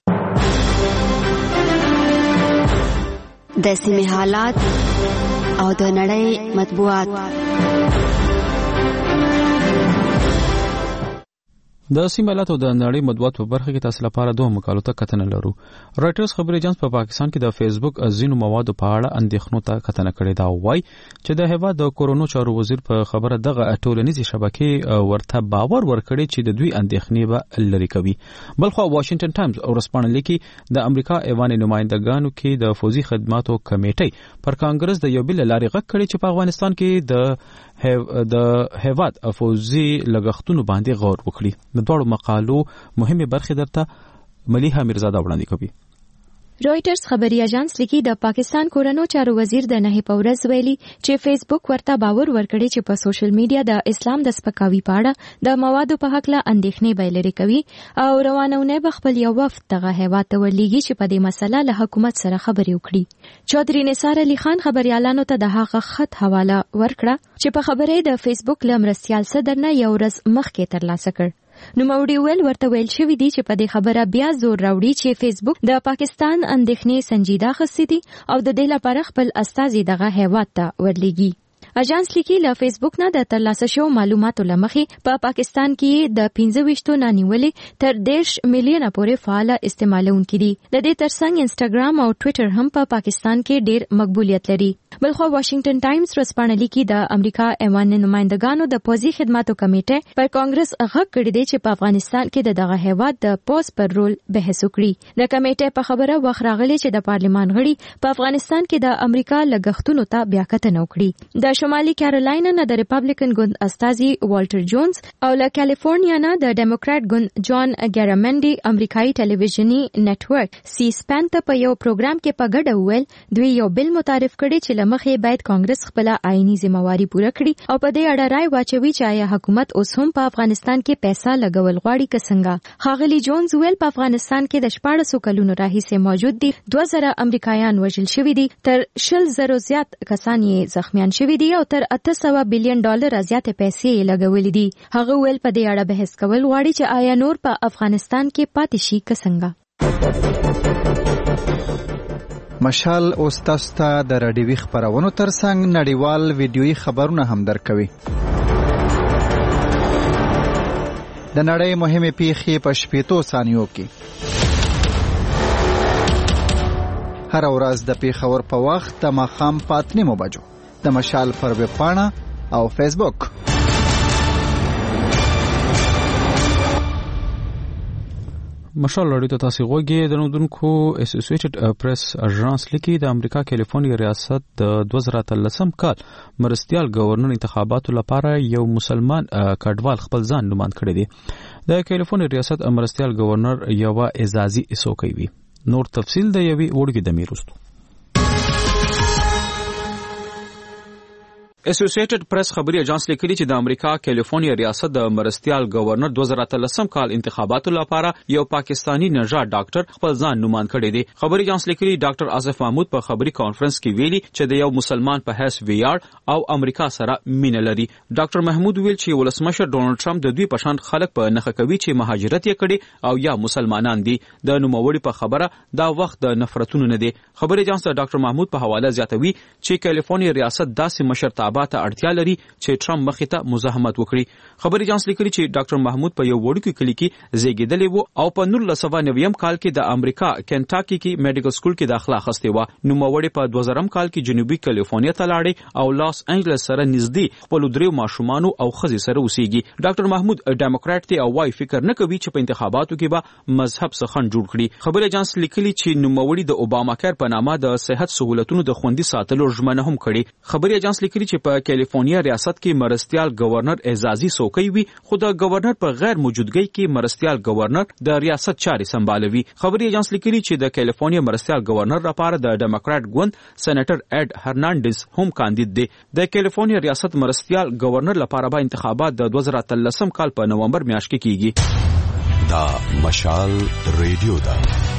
د سیمې حالات او د نړۍ مطبوعات. د سیمه حالات او د نړۍ مطبوعات په برخه کې تاسو لپاره دوه مقالو ته کتنه لرو. رائټرز خبري اژانس په پاکستان کې د فیسبوک ازینو موادو په اړه اندېښنو ته کتنه کړې ده او وايي چې د هیواد د کورونو چارو وزیر په خبره دغه ټولنیزې شبکې ورته باور ورکړي چې د دوی اندېښنې به لري کوي. بلخو واشنگټن ټایمز او ورځپاڼه لیکي د امریکا ایوان نمائندګانو کې د فوزي خدماتو کمیټې پر کانګرس د یو بل لارې غږ کړي چې په افغانستان کې د هیواد فوزي لګښتونو باندې غور وکړي. د دوه مقالو مهمه برخه درته ملیحه میرزاده وړاندې کوي. رويټرز خبري اژانس لیکي د پاکستان کورونو چارو وزیر د نه په ورځ ویلي چې فیسبوک ورته باور ورکړي چې په سوشل میډیا د اسلام د سپکاوي په اړه د موادو په حق له اندېښنې بایلري کوي او روانونه به خپل یو وفد دغه هیواد ته ورلیږي چې په دې مسله له حکومت سره خبرې وکړي. چودري نثار علي خان خبريالانو ته د هغه خط حواله ورکړه چې په خبرې د فیسبوک لمرستيال صدر نه یو ورځ مخکې ترلاسه کړ. نو موري ورته ویل شوی دی چې په دې خبره بیا زور راوړي چې فیسبوک د پاکستان اندېښنې سنجیده خستی دي او د دې لپاره خپل استازي دغه هیواد ته ورلیږي. اژانس لیکي له فیسبوک نه د ترلاسه شو معلوماتو لمخې په پاکستان کې د 25 نه نیولې تر 10 میلیونه پورې فعال استعمالونکي دي. د دې ترڅنګ انسټاګرام او ټوئیټر هم په پاکستان کې ډېر مقبولیت لري. بلخو واشنگټن ټایمز ورځپاڼه لیکي د امریکا ایوان نمائندګانو د پوزي خدماتو کمیټه پر کانګرس غږ کړی دی چې په افغانستان کې دغه هیواد د پوز پر رول بحث وکړي. د کمیټه په خبره وخت راغلی چې د پارلمان غړي په افغانستان کې د امریکا لګښتونو ته بیا کتنه وکړي. د شمالي کیرولاینا نه د ریپبلیکن ګوند استازي والټر جونز او له کالیفورنیا نه د ډیموکرات ګوند جان ګارامنډي امریکایي ټلویزیونی نتورک سی سپین ته په یو پروګرام کې په ګډه ویل دوی یو بل متعارف کړي چې لمخې باید کانګرس خپل آئینی ذمہواری پوره کړي او په دې اړه رائے واچوي چې آیا حکومت اوس هم په افغانستان کې پیسې لګول غواړي که څنګه. خاغلی جونز ویل په افغانستان کې د 1400 کلونو راهیسې موجود دي. 2000 امریکایان وژل شوي دي، تر 100,000 زیات کسان یې زخمیان شوي دي او تر 800 بلین ډالر زیاتې پیسې یې لګولې دي. هغه ویل په دې اړه بحث کول غواړي چې آیا نور په افغانستان کې پاتې شي که څنګه. مشال اوس تاسو ته د راډیوي خبرونو ترڅنګ نړیوال ویډیويي خبرونه هم درکوي. د نړۍ مهمه پیښې په 15 ثانیو کې. هر ورځ د پیښور په وخت د ماښام په 8 بجو د مشال پر ویب پاڼه او فیسبوک. مشال لړۍ ته تاسو غوږی درنودونکو. اسوسییټډ پریس اژانس لیکي د امریکا کالیفورنیا ریاست د 2013 کال مرستيال گورنر انتخاباتو لپاره یو مسلمان کډوال خپل ځان نوماند کړی دی. د کالیفورنیا ریاست مرستيال گورنر یو اعزازي اسوکوي وي. نور تفصیل د یوې وړګي د میروستو. اسوسییټډ پریس خبري اژانس لیکلي چې د امریکا کالیفورنیا ریاست د مرستيال گورنر 2013 کال انتخاباتو لپاره یو پاکستانی نژاد ډاکټر خپل ځان نوماند کړی دی. خبري اژانس لیکلي ډاکټر آصف محمود په خبري کانفرنس کې ویلي چې د یو مسلمان په حیث ویاړ او امریکا سره مینه لري. ډاکټر محمود ویل چې ولسمشر ډونالد ټرمپ د دوی په شان خلک په نخښه کوي چې مهاجرت یې کړي او یا مسلمانان دي. د نوموړي په خبره دا وخت د نفرتونو نه دی. خبري اژانس د ډاکټر محمود په حواله زیاتوي چې کالیفورنیا ریاست داسې مشرتابه ته اړتیا لري چې ټرمپ مخې ته مزاحمت وکړي. خبري اژانس لیکلي چې ډاکټر محمود په یو وړوکی کلی کې زیږیدلی و او په 1990 کال کې د امریکا کنټاکی کې میډیکل سکول کې داخله اخیستې و. نوموړی په 2000 کال کې جنوبي کالیفورنیا ته لاړی او لاس انجلس سره نږدې خپل درې ماشومانو او ښځې سره اوسېږي. ډاکټر محمود ډیموکرات دی او وايي فکر نه کوي چې په انتخاباتو کې به مذهب څخه خنډ جوړ کړي. خبري اژانس لیکلي چې نوموړی د اوباما کیر په نامه د صحت سہولتونو د خوندي ساتلو ژمنه هم کړې. خبري اژانس لیکلي چې چې په کیلیفورنیا ریاست کې مرستیال گورنر اعزازي څوکۍ وي، خو د گورنر په غیر موجودګۍ کې مرستیال گورنر د ریاست چارې سمبالوي. خبري ایجنس لیکلي چې د کیلیفورنیا مرستیال گورنر لپاره د ډیموکرات ګوند سېنیټر اډ هرناندز هم کاندید دی. د کیلیفورنیا ریاست مرستیال گورنر لپاره به انتخابات د 2013 کال په نومبر میاشت کې کیږي. دا مشال ریډیو دا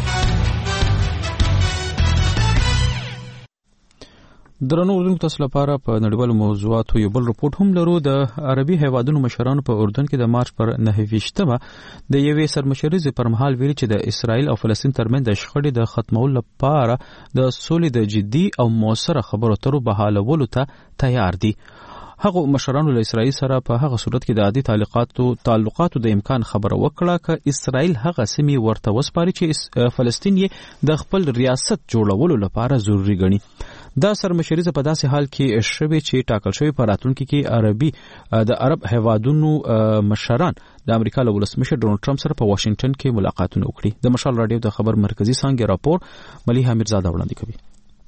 درنو اردن تاسو لپاره په نړیوالو موضوعاتو یو بل رپورټ هم لرو. د عربي هیوادونو مشرانو په اردن کې د مارچ پر 9 د یوې سرمشریزې پر مهال ویلي چې د اسرائیل او فلسطین ترمنځ د شخړې د ختمولو لپاره د سولې د جدي او موثره خبرو اترو بحالولو ته تیار دي. هغه مشرانو له اسرائیل سره په هغه صورت کې د عادي تعلقاتو د امکان خبره وکړه چې اسرائیل هغه سیمې ورته وسپاري چې فلسطین یې د خپل ریاست جوړولو لپاره ضروری ګڼي. دا سرمشریزه په داسې حال کې شوه چې ټاکل شوی په راتلونکي کې د عرب هیوادونو مشران د امریکا له ولسمشر ډونالد ټرمپ سره په واشنگټن کې ملاقاتونه وکړي. د مشال رادیو د خبر مرکزی څانګې راپور ملیحه میرزاده وړاندې کوي.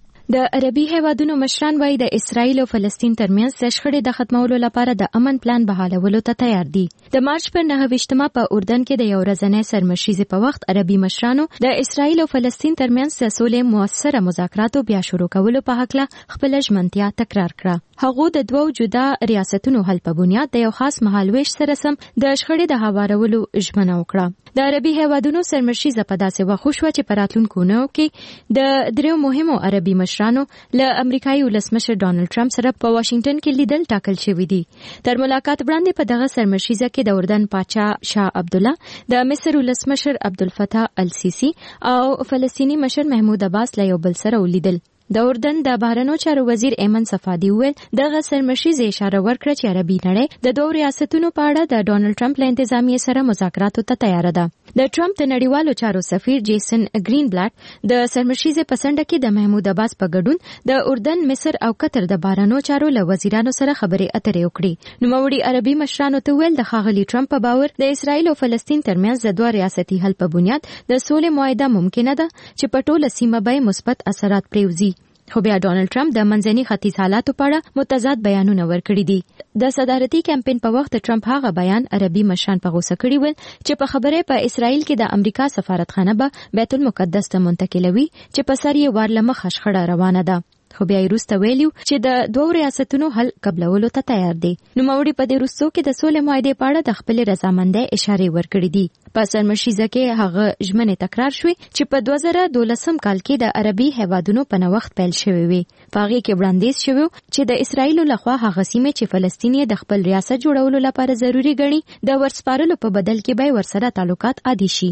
د عربي هیوادونو مشران وايي د اسرائیل او فلسطین ترمنځ د شخړې د ختمولو لپاره د امن پلان بحالولو ته تیار دي. د مارچ پر 9 په اردن کې د یو ورځنۍ سرمشریزې په وخت عربي مشرانو د اسرائیل او فلسطین ترمنځ د سولې موثره مذاکراتو بیا شروع کولو په حق خپل ژمنتیا تکرار کړه. هغه د دوو جدا ریاستونو حل په بنیاد د یو خاص مهالويش سره سم د شخړې د هوارولو ژمنه وکړه. د عربي هیوادونو سرمشریزه په داسې وخت شو چې په راتلونکو نو کې د دریو مهمو عربي مشرانو له امریکایي ولسمشر ډونالد ټرمپ سره په واشنگټن کې لیدل ټاکل شوی دي. تر ملاقات وړاندې په دغه سرمشریزه کې د اردن پاچا شاه عبد الله، د مصر ولسمشر عبدالفتاح السیسی او فلسطینی مشر محمود عباس له یو بل سره ولیدل. د اردن د بهرنیو چارو وزیر ایمن صفادي وویل دغه سرمشریزه اشاره ورکړه چې عربي نړۍ د دوه ریاستونو په اړه د ډونالد ټرمپ له انتظامیې سره مذاکراتو ته تیار ده. د ټرمپ د نړیوالو چارو سفیر جیسن گرین بلاټ د سرمشریزه په څنډه کې د محمود عباس په ګډون د اردن، مصر او قطر د بهرنیو چارو له وزیرانو سره خبرې اترې وکړي. نوموړي عربي مشرانو ته ویل د ښاغلي ټرمپ په باور د اسرائیل او فلسطین ترمنځ د دوه ریاستي حل په بنیاد د سولې معاهده ممکنه ده چې په ټوله سیمه به مثبت اثرات پرېوزي. خو بیا ډونالد ټرمپ د منځني ختیځ حالاتو په اړه متضاد بیانونه ورکړي دي. د صدارتي کمپاین په وخت ټرمپ هغه بیان عربي مشران په غوسه کړي ول چې په خبره په اسرائیل کې د امریکا سفارتخانه به بیت المقدس ته منتقلوي چې په سر یې وارلمه خشخړه روانه ده. خو بیا وروسته ویلو چې د دوه ریاستونو حل قبلولو ته تیار دي. نوموړي په دې وروستو کې د سولې معاهدې په اړه د خپل رضامندۍ اشاره ورکړې دي. په سرمشریزه کې هغه ژمنې تکرار شوې چې په 2012 کال کې د عربي هیوادونو په نوښت پیل شوې وي. په هغه کې وړاندیز شوی چې د اسرائیل لخوا هغه سیمه چې فلسطین د خپل ریاست جوړولو لپاره ضروری ګڼي د ورسپارلو په بدل کې به ورسره تعلقات عادي شي.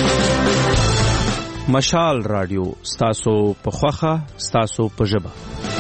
مشال رادیو ستاسو په خوخه ستاسو په ژبه.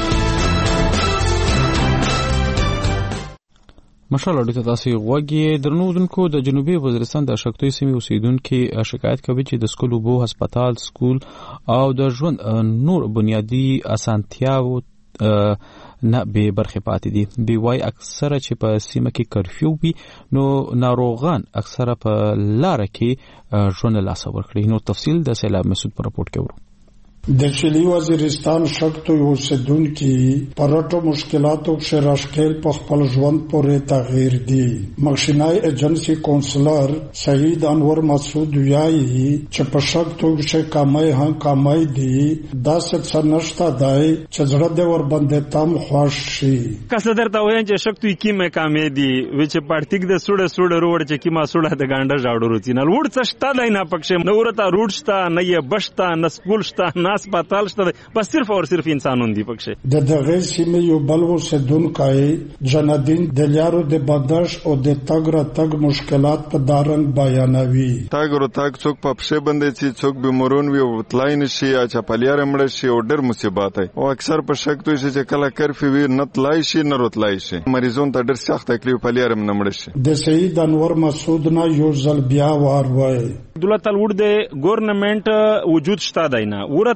مشال رادیو ته تاسو غوږی درنو دونکو. د جنوبي وزیرستان د اشکتوي سیمې اوسیدونکو شکایت کوي چې د سکول وبو هسپتال سکول او د ژوند نور بنیادی اسانتیاو نه به برخه پاتې دي. دی وای اکثره چې په سیمه کې کرفیو وي نو ناروغان اکثره په لار کې ژوند لاس ورکړي. نو تفصیل د سیلاب مسعود پر راپورټ کې ورو. د شلی وزیرستان شکتوي اوسیدونکو پرټو مشکلاتو کې راشکل په خپل ژوند پورې تغییر دي. مخشنای ایجنسی کونسلر سعید انور مسعود وایي چې په شکتوي کې کمای دي دا څه نشته دای چې زړه د ور باندې تام خوښ شي. کله درته وایم چې شکتوي کې مې کمې دي چې پارتیک د سوړ روډ چې کی ما سوړه د ګانډه جاړو روتینل وړ څه شته نه پکښه نو ورته روډ شته نه یې بشتا نه سکول شته هسپتال شته بس صرف او صرف انسانون دی پکښه. د دغه سیمې یو بل اوسیدونکو جنادین د لارو د بدش او د تګ مشکلات په دارنګ بیانوي. تګ څوک په پښه باندې چې څوک بیمارون وي او تلای نشي چې پلیار مړ شي او ډېر مصیبت او اکثر په شک توي چې کله کرفي وي نه تلای شي نه راتلای شي مریضون ته ډېر سخت تکلیف پلیار مړ شي. د سعید انور مسعود نه یو ځل بیا وار وای دولت الوړ د ګورنمنت وجود شته دینه ورته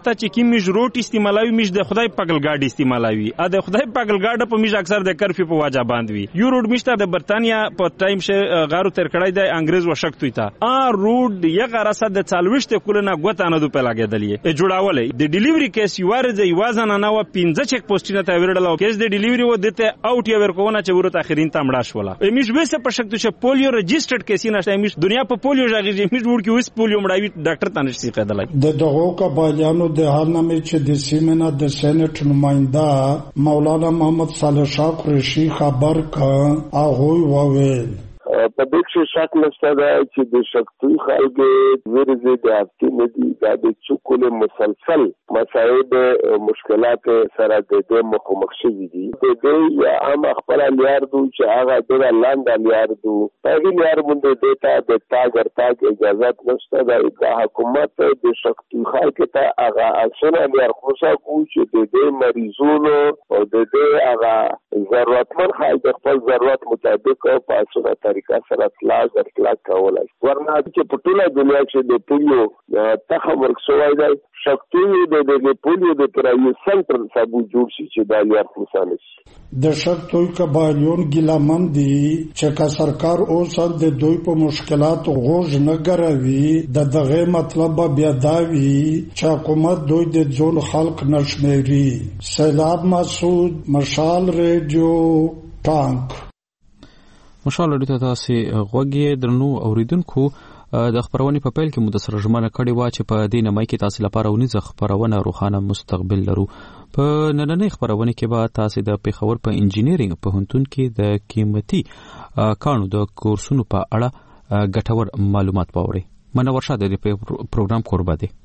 ته چې کی میج روټ استعمالوي میج د خدای پاگل ګاډي استعمالوي ا د خدای پاگل ګاډه په میج اکثر د کرفی په واجب باندوي یو روډ میشته د برتانیا په ټایم شه غارو تر کړای د انګريز وشکتوي تا ا روډ یغه راسد د 40 کولنه غوتانه دو په لاګیدلې جوړاولې د ډیلیوري کیس یوارز یوازنه نو 15 چک پوسټینه ته ورډلو کیس د ډیلیوري و دته اوټ یا ورکونه چې ورته اخرین تامړه شوله میش وسه په شک چې پولیو رجسترډ کیس نه میش دنیا په پولیو ژغې میش ور کې وس پولیو مړاوي ډاکټر تانه شي قیدلای د دغه قبایلانو د هرنامه چې د سیمنا د سېنات نماینده مولانا محمد صالح شاه قریشي خبر کړ هغه وویل په دې کې شک نشته دا چې د شکتوي خلکو ورزه د افتي ندي د چوکول مسلسل مسایب مشکلات سره د دې مخامخ شوي دي د دې یا هم خپل لیاردو چې هغه د لاندې لیاردو هغه لیار مونږ د ته د تاګ اجازه نشته د حکومت د شکتوي خلکو ته هغه اصله لیار خوشا کو چې د دې مریضونو او د دې هغه ضرورتمن خلک خپل ضرورت مطابق په اسانه طریقه سره اطلاق کولای ورنه چې په ټوله دنیا کې د پولیو تخم ورکوي دی شکتوي د پولیو د پرایو سنټر سبو جوړ شي چې دا یې خصانه شي د شکتوي قبایلون ګلمن دي چې کا سرکار اوس د دوی په مشکلات غوږ نه ګروي دغه مطلب بیا دا وی چې حکومت دوی د ځون خلق نشمېري سیلاب مسعود مشال ریډیو ټانک مشال ډیته تاسو غوږی درنو اوریدونکو د خبرونې په پیل کې مو د سره ژمنه کړې و چې په دې نمای کې تاسو لپاره ونیزه خبرونه روخانه مستقبل لرو په نننۍ خبرونه کې به تاسو د پیښور په انجینرینګ په هنتون کې د قیمتي کانو د کورسونو په اړه ګټور معلومات پاوړئ منور شه د پروګرام قربا دی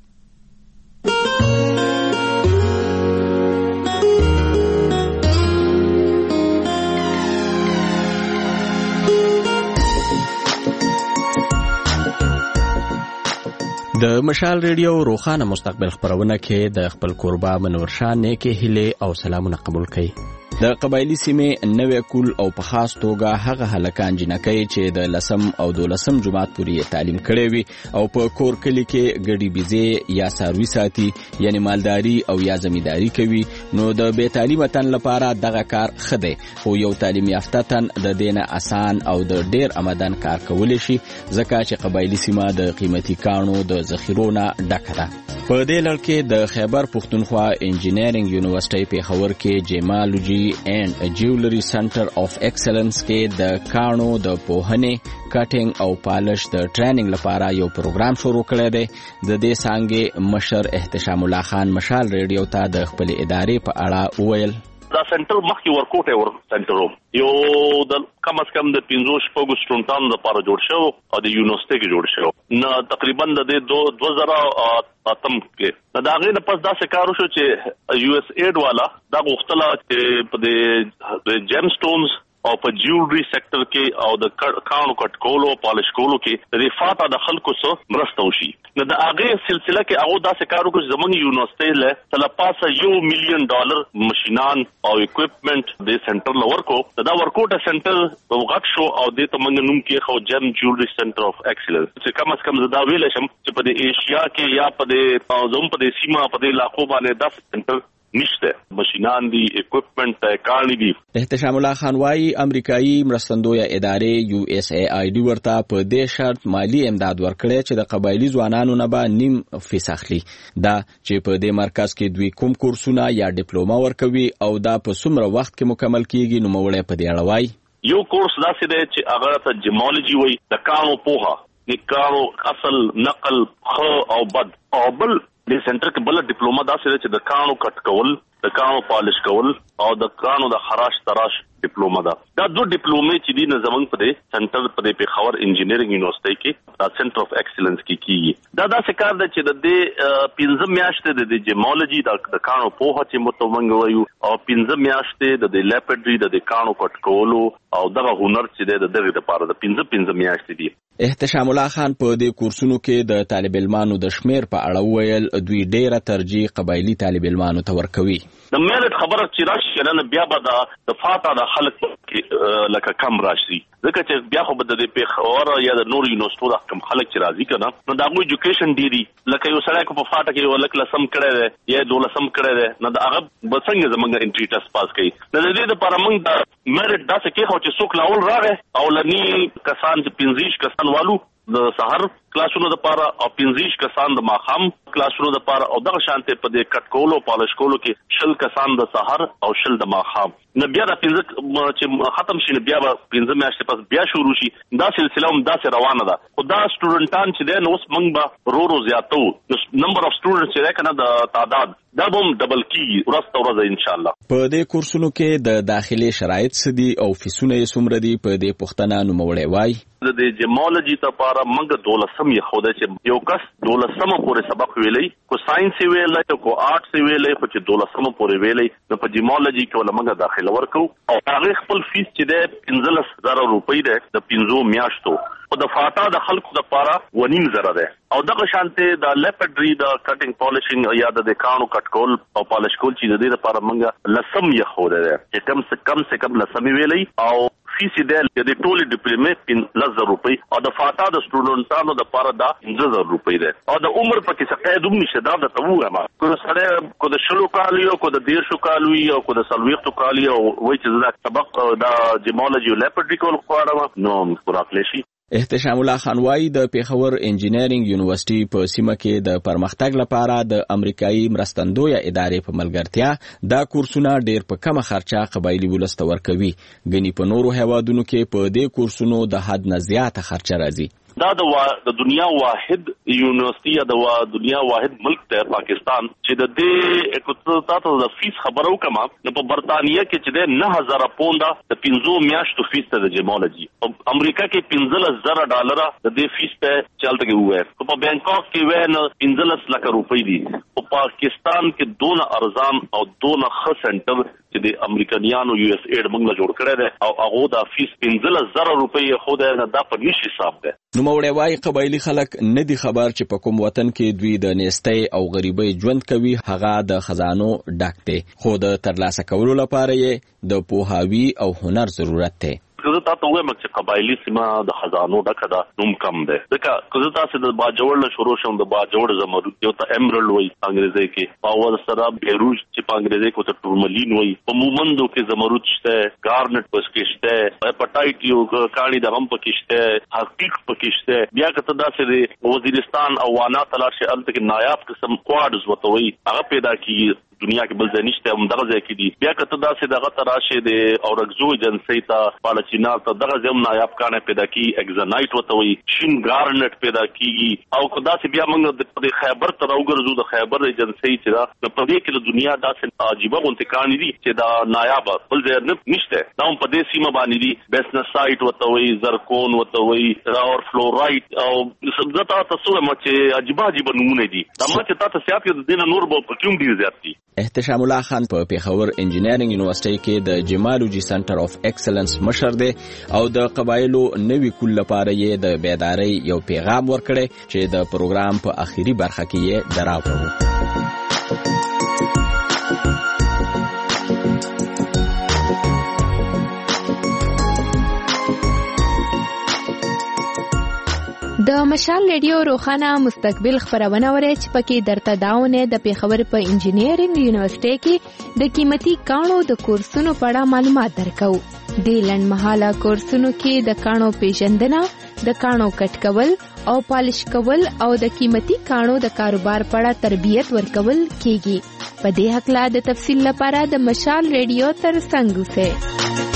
د مشال ریډیو روخانه مستقبل خبرونه کې د خپل قربا منور شاه نیکه هله او سلامونه قبول کړئ د قبایلی سیمه نوې کول او په خاص توګه هغه هلکان جنکۍ چې د لسم او دولسم جماعت پورې تعلیم کړي وي او په کور کلی کې ګډي بيزي یا ساروي ساتي یعنی مالداري او یا زمینداری کوي نو د بے تعلیم تن لپاره دغه کار خده خو یو تعلیم یافته تن د دینه آسان او د ډیر آمدن کار کولای شي ځکه چې قبایلی سیمه د قیمتي کانو د ذخیرونو ډکه ده په دې لړ کې د خیبر پښتونخوا انجینرینګ یونیورسيټي په خبر کې جیمالوجي and Jewelry Center of Excellence کې د کانو د پوهنې کټینګ او پالش د ټریننګ لپاره یو پروګرام شروع کړی دی د دې څنګه مشر احتشام الله خان مشال ریډیو ته د خپل ادارې په اړه وویل دا سنټر مخکې ورکوټه ور سنټر یو د کم از کم د 15 شپږ سټډنټانو لپاره جوړ شو او د یونیورسيټي کې جوړ شو نه تقریبا د 2008 کې دا غیر پس دا کار وشو چې یو اس ایډ والا دا غوښتله چې په د جیم سټونز او په جیولري سېکټر کې او د کانو کټ کولو پالش کولو کې د فاته د خلکو سره مرسته وشي نو د هغه سلسله کې هغه داسې کارو کوي زمونږ یونیورسيټي له تلپاسه $1 مليون ماشينان او اکوپمنٹ د سنټر لورکو دا ورکوټه سنټر وغټ شو او د تمنګ نوم کې خو جم جیولري سنټر اف ایکسلنس چې کم از کم زدا ویل شم چې په د ایشیا کې یا په د زوم په د سیمه په د علاقو باندې د سنټر نشته ماشينان دي اکوپمنٹ کارني دي احتشام الله خان وايي امریکایي مرستندوی ادارې USAID ورته په دې شرط مالی امداد ورکړي چې د قبایلی ځوانانو نه به نیم فیس اخلي دا چې په دې مرکز کې دوی کوم کورسونه یا ډیپلوما ورکوي او دا په څومره وخت کې مکمل کیږي نو موړې په دې اړه وايي یو کورس داسې دی چې هغه ته جیمالوجي وایي د کانو پوها د کانو اصل نقل خو او بد او بل د سنټر کې بل ډیپلوما داسې چې د کانو کټ کول د کانو پالش کول او د کانو د خراش تراش ډیپلوما دا دوه ډیپلومې چې دي نظم په دې سنټر په پیښور انجینرینګ یونیورسيټي کې دا سنټر اف ایکسلنس کې کیږي دا داسې کار دی چې د دې 15 میاشتې د جیمالوجي د کانو پوهه چې متومنګ وایو او 15 میاشتې د لیپټري د کانو کټ کولو او دغه هنر چې د دغه لپاره د 15 میاشتې دي احتشام الله خان په دې کورسونو کې د طالب علمانو د شمیر په اړه ویل دوی ډیره ترجیح درجه قبایلی طالب علمانو ته ورکوي. د میرټ خبره چې راشي نه بیا به د فاتا د خلک لکه کم راشي ځکه چې بیا خو به د پیښور یا د نور یونیورسيټو د کم خلک چې راځي کنه نو دا غو ایجوکیشن ډیری لکه یو سړی کو په فاتا کې ولک لسم کړی دی یا دولسم کړی دی نو دا هغه بسنګ زمونږ انټری ټیسټ پاس کوي د دې لپاره موږ د میرټ داسې کې خو چې څوک لاول راغی او لنی کسان چې 15 کسان والو د سحر کلاسونو د پاره او 15 کسان د ماخام کلاسونو د پاره او دغه شانته په دې کټ کولو پالش کولو کې شل کسان د سحر او شل د ماخام نو بیا د 15 چې ختم شي بیا به 15 میاشتې پس بیا شروع شي دا سلسله هم داسې روانه ده خو دا سټوډنټان چې د نو اوس موږ به رو زیاتو نمبر اف سټوډنټس چې کنه د تعداد دا هم ډبل کیږي ورځ ان شاء الله. په دې کورسونو کې د داخلي شرایط سدي او فیسونه یې څومره دي په دې پوښتنه نوموړی وای د جیمالوجي لپاره موږ دولسم یې خوده چې یو کس دولسم پورې سبق ویلي کو ساينس ویلي کو آرټس ویلي خو چې دولسم پورې ویلي نو په جیمالوجي کې ولا موږ داخله ورکو او هغه خپل فیس چې د 15000 روپۍ ده د 15 میاشتو او د فاتا د خلکو د پاره 1.5 ده او دغه شانته د لیپډري د کټینګ پالشینګ یا د کانو کټ کول او پالش کول چې د دې لپاره موږ لسم یې خوده ده چې کم سے کم لسم ویلي او فیس دې د ټولي ډیپلومه 1000 روپۍ او د فاتا د سټوډنټانو د پاره دا 1000 روپۍ ده او د عمر پکې څه قید هم نشته دا د توغه ما کو سره کو د شلو کالیو کو د 10 کالوي او کو د سلويختو کالیو وای چې دا سبق د جیمالوجي لیپډري کول خواړه نو خوراکلشي. احتشام الله خان وای د پیښور انجینرینګ یونیورسيټي په سیمه کې د پرمختګ لپاره د امریکایي مرستندوی ادارې په ملګرتیا دا کورسونه ډېر په کمه خرچه قبایلی ولست ورکوي غني په نورو هیوادونو کې په دې کورسونو د حد نه زیاته خرچه راځي. دا د دنیا واحد یونیورسيټي یا د دنیا واحد ملک ته پاکستان چې د دې اکوتاتو د فیس خبرو کما نو په برتانیې کې چې د 9000 پونډه د 15 میاشتو فیس ته د جیمالوجي او امریکا کې $15000 د دې فیس ته چلته وې په بانکوک کې وې 15 لک روپۍ دي او پاکستان کې دون ارزان او دون ښه سنټر چې د امریکایانو یو اس ایډ موږ جوړ کړی دی او هغه د فیس 15000 روپۍ خو دا په نشي حساب ده. نوموړی وای قبایلی خلک نه دي خبر چې په کوم وطن کې دوی د نیستۍ او غریبۍ ژوند کوي هغه د خزانو ډک دی خو د ترلاسه کولو لپاره یې د پوهاوي او هنر ضرورت دی. زه تاسو وایم چې قبایلی سیمه د خزانو ډکه ده نوم کم ده ځکه زه تاسو د باجوړ له شروع شوم د باجوړ زمرد یو ته امرل وای انګریزي کې پاور سره بیروج چې په انګریزي کې ته ټورملین وای په مومندو کې زمرد شته ګارنټ پکې شته هپاتایټ یو کاڼي د هم پکې شته حقیق پکې شته بیا کته داسې وزیرستان او وانا تلاش الته کې نایاب قسم کوادز وتوي هغه پیدا کیږي دنیا کې بل ځای نشته هم دغه ځای کې دي بیا کته داسې دغه تراشه دي او رګزو ایجنسی ته پالچینا ته دغه ځم نایاب کانه پیدا کی اگزنایټ وتوي شین ګارنټ پیدا کیږي او کدا چې بیا موږ د خیبر تر وګرځو د خیبر ایجنسی چې دا په دې کې د دنیا داسې عجیبه غونډه کانی دي چې دا نایاب بل ځای نشته دا هم په دې سیمه باندې دي بیسنسایټ وتوي زرکون وتوي اور فلورایټ او سبزتا تاسو چې عجیبه نمونه دي دا ما چې تاسو سیاست د دین نور په کوم ډیر زیات دي. احتشام الله خان په پیښور انجینرینګ یونیورسيټي کې د جیمالوجي سنټر اف ایکسلنس مشر دی او د قبایلو نوي کول لپاره یې د بیداری یو پیغام ورکړی چې د پروګرام په اخیری برخه کې یې دراوړو. د مشال ریډیو روخانه مستقبل خبرونه ورې چې پکې درته داونه د پیښور په انجینرینګ یونیورسيټي کې د قیمتي کانو د کورسونو په اړه معلومات درکو. د لنډمهاله کورسونو کې د کانو پیژندنه د کانو کټ کول او پالش کول او د قیمتي کانو د کاروبار په اړه تربیت ورکول کیږي. په دې حق لا د تفصیل لپاره د مشال ریډیو تر څنګ اوسئ.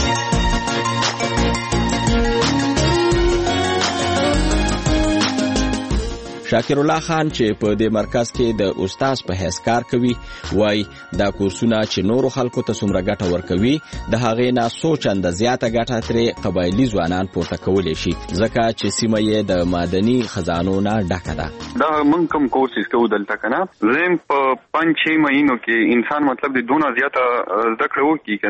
شاکر الله خان چې په دې مرکز کې د استاد په حیث کار کوي وای دا کورسونه چې نورو خلکو ته څومره ګټه ورکوي د هغې نه څو چنده زیاته ګټه ترې قبایلي ځوانان پورته کولی شي ځکه چې سیمه یې د معدني خزانو نه ډکه ده. دا موږ کوم کورسز کوو دلته کنه زم په 5-6 مهینو کې انسان مطلب د دونه زیاته زده کړه وکړي کنه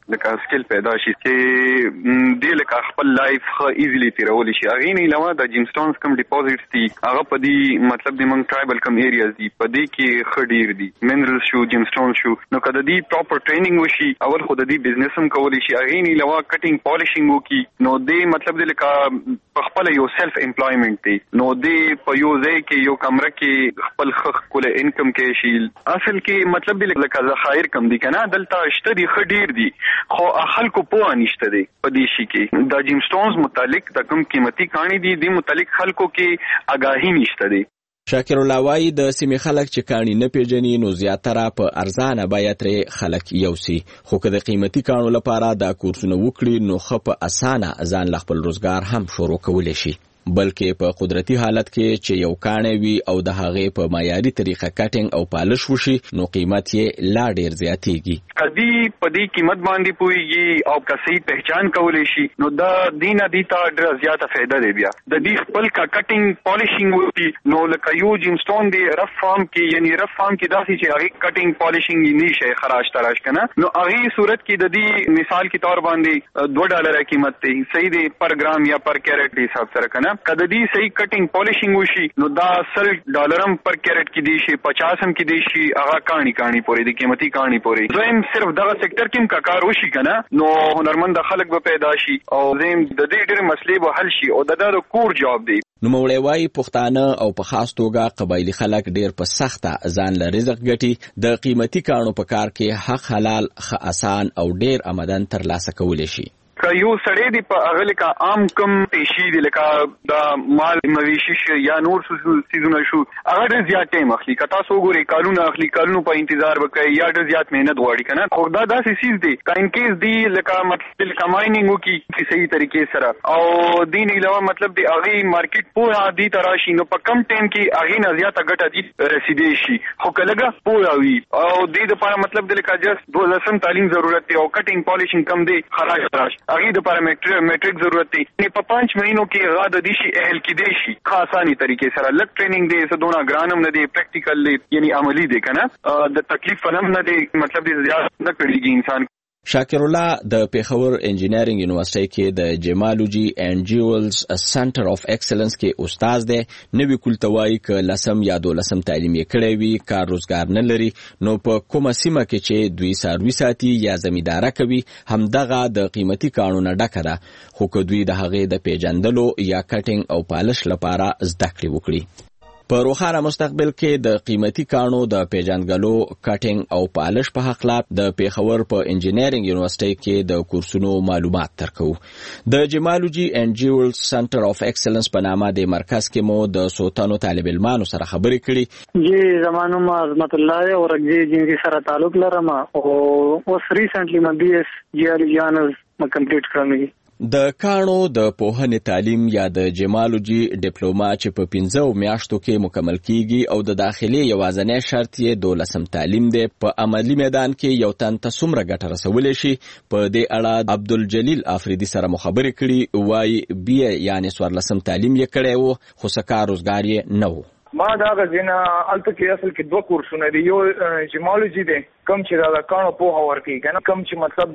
لکه سکل پیدا شي چې دې لکه خپل لایف خو ایزیلی تیرول شي. هغه نه علاوه د جیمستونز کم ډیپوزټس دي هغه په دې مطلب د موږ ټرایبل کم ایریاز دي په دې کې خډیر دي منرل شو جیمستون شو. نو کله دې پراپر ټریننګ وشي اول خو د دې بزنس هم کولی شي. هغه نه علاوه کټینګ پالشینګ وکي نو دې مطلب د لکه په خپل یو سیلف امپلایمنٹ دی. نو دې په یو ځای کې یو کمره کې خپل خخ کوله انکم کې شي. اصل کې مطلب د لکه ذخایر کم دي کنه دلته شته دي خډیر دي خو خلکو په انشته دي په دې شي کې د جیمستونز متعلق د کم قیمتي کانی دي د متعلق خلکو کې آگاهی نشته دي. شاکر الله وای د سیمې خلک چې کانی نه پیژني نو زیاتره په ارزانه بیه ترې خلک یوسي خو که د قیمتي کانو لپاره دا کورسونه وکړي نو ښه په اسانه ځان له خپل روزګار هم شروع کولی شي بلکې په قدرتي حالت کې چې یو کاڼی وي او د هغې په معیاري طریقه کټینګ او پالش وشي نو قیمت یې لا ډیر زیاتیږي. کدی په دې قیمت باندې پويږي او که صحیح پہچان کولی شي نو دا دینه دیتا ډیر زیاته فائدہ دی. بیا د دې خپل کا کټینګ پالشینګ وي نو لکه یو جیمستون دی رف فارم کې یعنی رف فارم کې داسې چې هغه کټینګ پالشینګ نه شي خراج تراش کنه نو هغه صورت کې د دې مثال کی طور باندې $2 قیمت دی صحیح دی پر ګرام یا پر کیرټ حساب سره کنه. کله دې صحیح کټینګ پالشینګ وشي نو دا $10 پر کیرټ کې دی شي 50 هم کې دی شي هغه کانی پورې دی قیمتي کانی پورې. زم صرف دغه سېکټر کې کار وشي کنه نو هنرمند خلک به پیدا شي او زم د دې ډېر مسلې به حل شي او د کور جواب دی. نو موړی وای پښتانه او په خاص توګه قبایلی خلک ډیر په سخته ځان له رزق ګټي د قیمتي کانو په کار کې حق حلال خ آسان او ډیر آمدن ترلاسه کولی شي. که یو سړی دی په هغه لکه عام کم پیشي دی لکه د مال مویشي شي یا نور سیزونه شو هغه ډېر زیات ټایم اخلي. که تاسو وګورئ کالونه اخلي کالونو په انتظار وکړئ یا ډېر زیات مهنت غواړي که نه خو دا داسې سیز دی که انکیس دی لکه مطلب لکه مایننګ وکړي صحیح طریقې سره او دین علاوه مطلب د هغې مارکیټ پوهه دې ته راشي نو په کم ټایم کې هغې نه زیاته ګټه دې رسیدی شي خو که لږه پوهه وي او دې دپاره مطلب د لکه جست 12 تعلیم ضرورت دی او کټینګ پالشینګ کم دی خراج تراش هغې دپاره میټرک ضرورت دی. نه په 5 مهینو کې هغه د دې شي اهل کې دی شي خاصانی طریقې سره لک ټریننګ دی څه دونه ګرانم نه دی پریکټیکل دی یعنی عملی دی کنه د تکلیف فلم نه دی مطلب دې زیات نه کړيږي انسان. شاکر الله د پیښور انجینرینګ یونیورسيټي کې د جیمالوجي اینڈ جیولز سنټر اف ایکسلنس کې استاد دی. نوې کولتوای ک لسم یا 12 تعلیم یې کړی وي کار روزګار نه لري نو په کومه سیمه کې چې دوی ساروي ساتي یا زمینداره کوي همدغه د قیمتي قانون ډکه ده خو که دوی د هغې د پیژندلو یا کټینګ او پالش لپاره زده کړې وکړي. په روښانه مستقبل کې د قیمتي کانو د پیژندګلو کټینګ او پالش په حق لا د پیښور په انجینرینګ یونیورسيټي کې د کورسونو معلومات ترکو. د جیمالوجي اینڈ جیولز سنټر اف ایکسلنس په نامه د مرکز کې مو د سوتانو طالب علمانو سره خبرې کړې. جی زمانو ما عظمت الله اور جنګي سره تعلق لرم او اوس ریسنټلی ما بي اس جیالوجي آنرز ما کمپلیټ کړم. د کانو د پوهنې تعلیم یا د جیمالوجي ډیپلوما چې په 15 میاشتو کې مکمل کیږي او د داخلي یوازنی شرط یې 12 تعلیم دی په عملی میدان کې یو تن ته څومره ګټه رسولی شي په دې اړه عبدالجلیل افریدي سره مخابرې کړي وایي بیا یعنی 14 تعلیم یې کړی وو خو څه کار روزګار یې نه و. ما دا غزنه الته کې اصل کې 2 کورسونه دي یو جیمالوجي دی کم چې دا کانو په هور کې کنه کم چې مطلب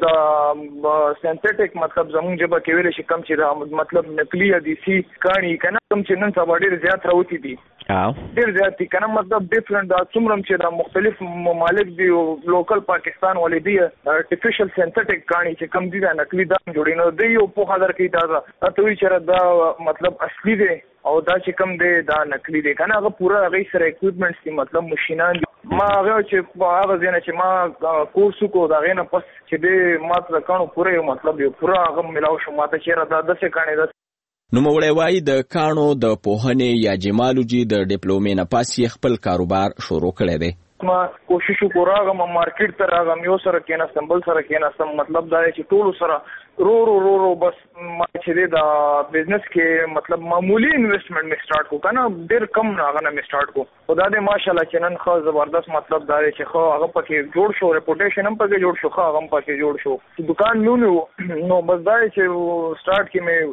دا سنتټیک مطلب زموږ جبه کې ویل شي کم چې دا مطلب نقلی دي سي کانی کنه کم چې نن سبا ډیر زیات راوتی دي ډیر زیات دي کنه مطلب ډیفرنٹ دا څومره چې دا مختلف ممالک دي لوکل پاکستان ولې دي آرټیفیشل سنتټیک کانی چې کم دي دا نقلی دا جوړي نو دی یو په حاضر کې دا ته وی چې دا مطلب اصلي دی او دا چې کم دی دا نقلی دی کنه هغه پورا هغه سره اکوپمنټس دي مطلب ماشينان دي. ما هغه چې هغه ځنه چې ما کورس کو دا غینه پس چې دې ما ته کانو پوره مطلب یو پورا هغه ملاو شو ما ته چیرې دا 10 کانې دا نو موړی وایي د کانو د پوهنې یا جیمالوجي د ډیپلومې نه پاس یې خپل کاروبار شروع کړی دی. ما کوشش وکړم مارکیټ ته راغم یو سره کېناستم بل سره کېناستم مطلب دا چې ټول سره رو بس ما چې دا بزنس کې مطلب معمولی انویسټمنٹ می سٹارټ کو کنه ډیر کم راغنه می سٹارټ کو خدا دې ماشاءالله چې نن خو زبردست مطلب دا چې خو هغه پکې جوړ شو ریپوټیشن هم پکې جوړ شو خو هغه پکې جوړ شو دکان نو بس دا چې سٹارټ کې می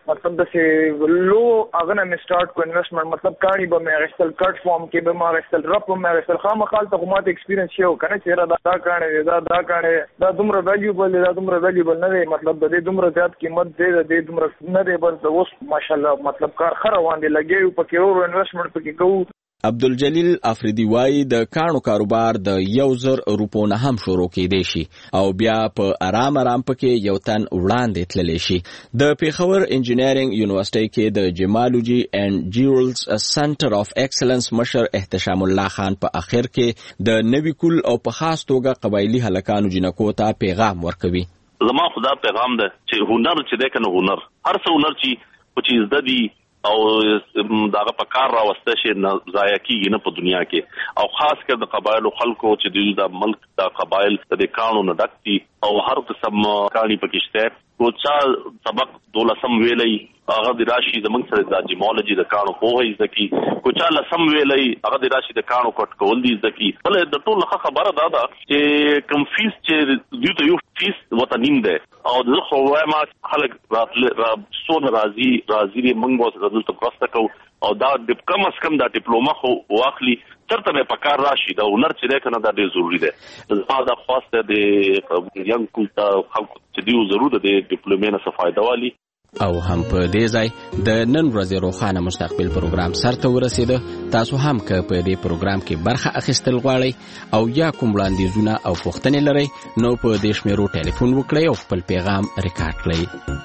مطلب د سه لو اغه نه سٹارټ کو انویسټمنٹ مطلب کاڼي به مې غسل کټ فارم کې به ما غسل رپ به مې غسل خامخال ته کومه ایکسپیرینس یو کنه چې دا کاڼي دا کاڼي دا دومره ویلیوبل دا دومره ویلیوبل نه دی مطلب د دې دومره زیات قیمت دی د دې دومره نه دی بس اوس ماشاءالله مطلب کار خره باندې لګي په کروڑ انویسټمنٹ پکې کوو. عبدالجلیل افریدی وای د کانو کاروبار د 1000 روپو نه هم شروع کېدی شي او بیا په آرام پکې یو تن وړاندې تللی شي. د پیښور انجینرینګ یونیورسيټي کې د جیمالوجي اینڈ جیولز سنټر اف ایکسلنس مشر احتشام الله خان په اخر کې د نوی کول او په خاص توګه قبایلی هلکانو جنکو ته پیغام ورکوي. زما خدا پیغام ده چې هنر چې ده کنه هنر هر څه هنر چې چیز د دي او داغه په کار راوسته شي نه ضایع کیږي نه په دنیا کې او خاص کر د قبایلو خلکو چې د ملک د قبایل د کانو نه ډکتي او هر قسم کانی پکشته کو چا سبق دولسم ویلې هغه د راشي زمنګ سره د جیمالوجي د کانو په هي ځکه کو چا لسم ویلې هغه د راشي د کانو کټ کول دي ځکه بل د ټول خبره ده چې کم فیس چې دوی ته یو فیس وطنین ده او د خو ما خلک را سون راضي منګو ته دلته پرسته کو او دا د کم اس کم دا ډیپلوما خو واخلي چرته به پکار راشي دا هنر چې ده کنه دا ډیر ضروری ده دا خواسته د ینګ کوتا خلکو چې دیو ضرورت ده ډیپلومې نه څه فائدہ والی. او هم په دې ځای د نن ورځې روخانه مستقبل پروګرام سرته ورسېده. تاسو هم که په دې پروګرام کې برخه اخیستل غواړئ او یا کوم وړاندیزونه او پوښتنې لرئ نو په دې شمیرو ټلیفون وکړئ او خپل پیغام ریکارډ کړئ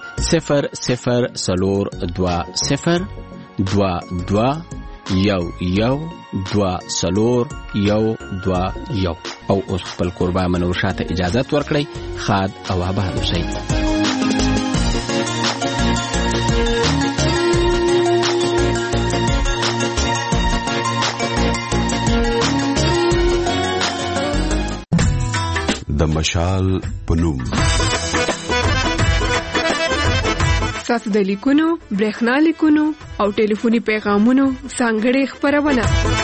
002022 او اوس خپل قربا منور شاته اجازت ورکړئ. خاد او آباد اوسئ. د مشال پنوم تاسو د لیکونو، برېښنا لیکونو او ټلیفوني پیغامونو څنګه خبرونه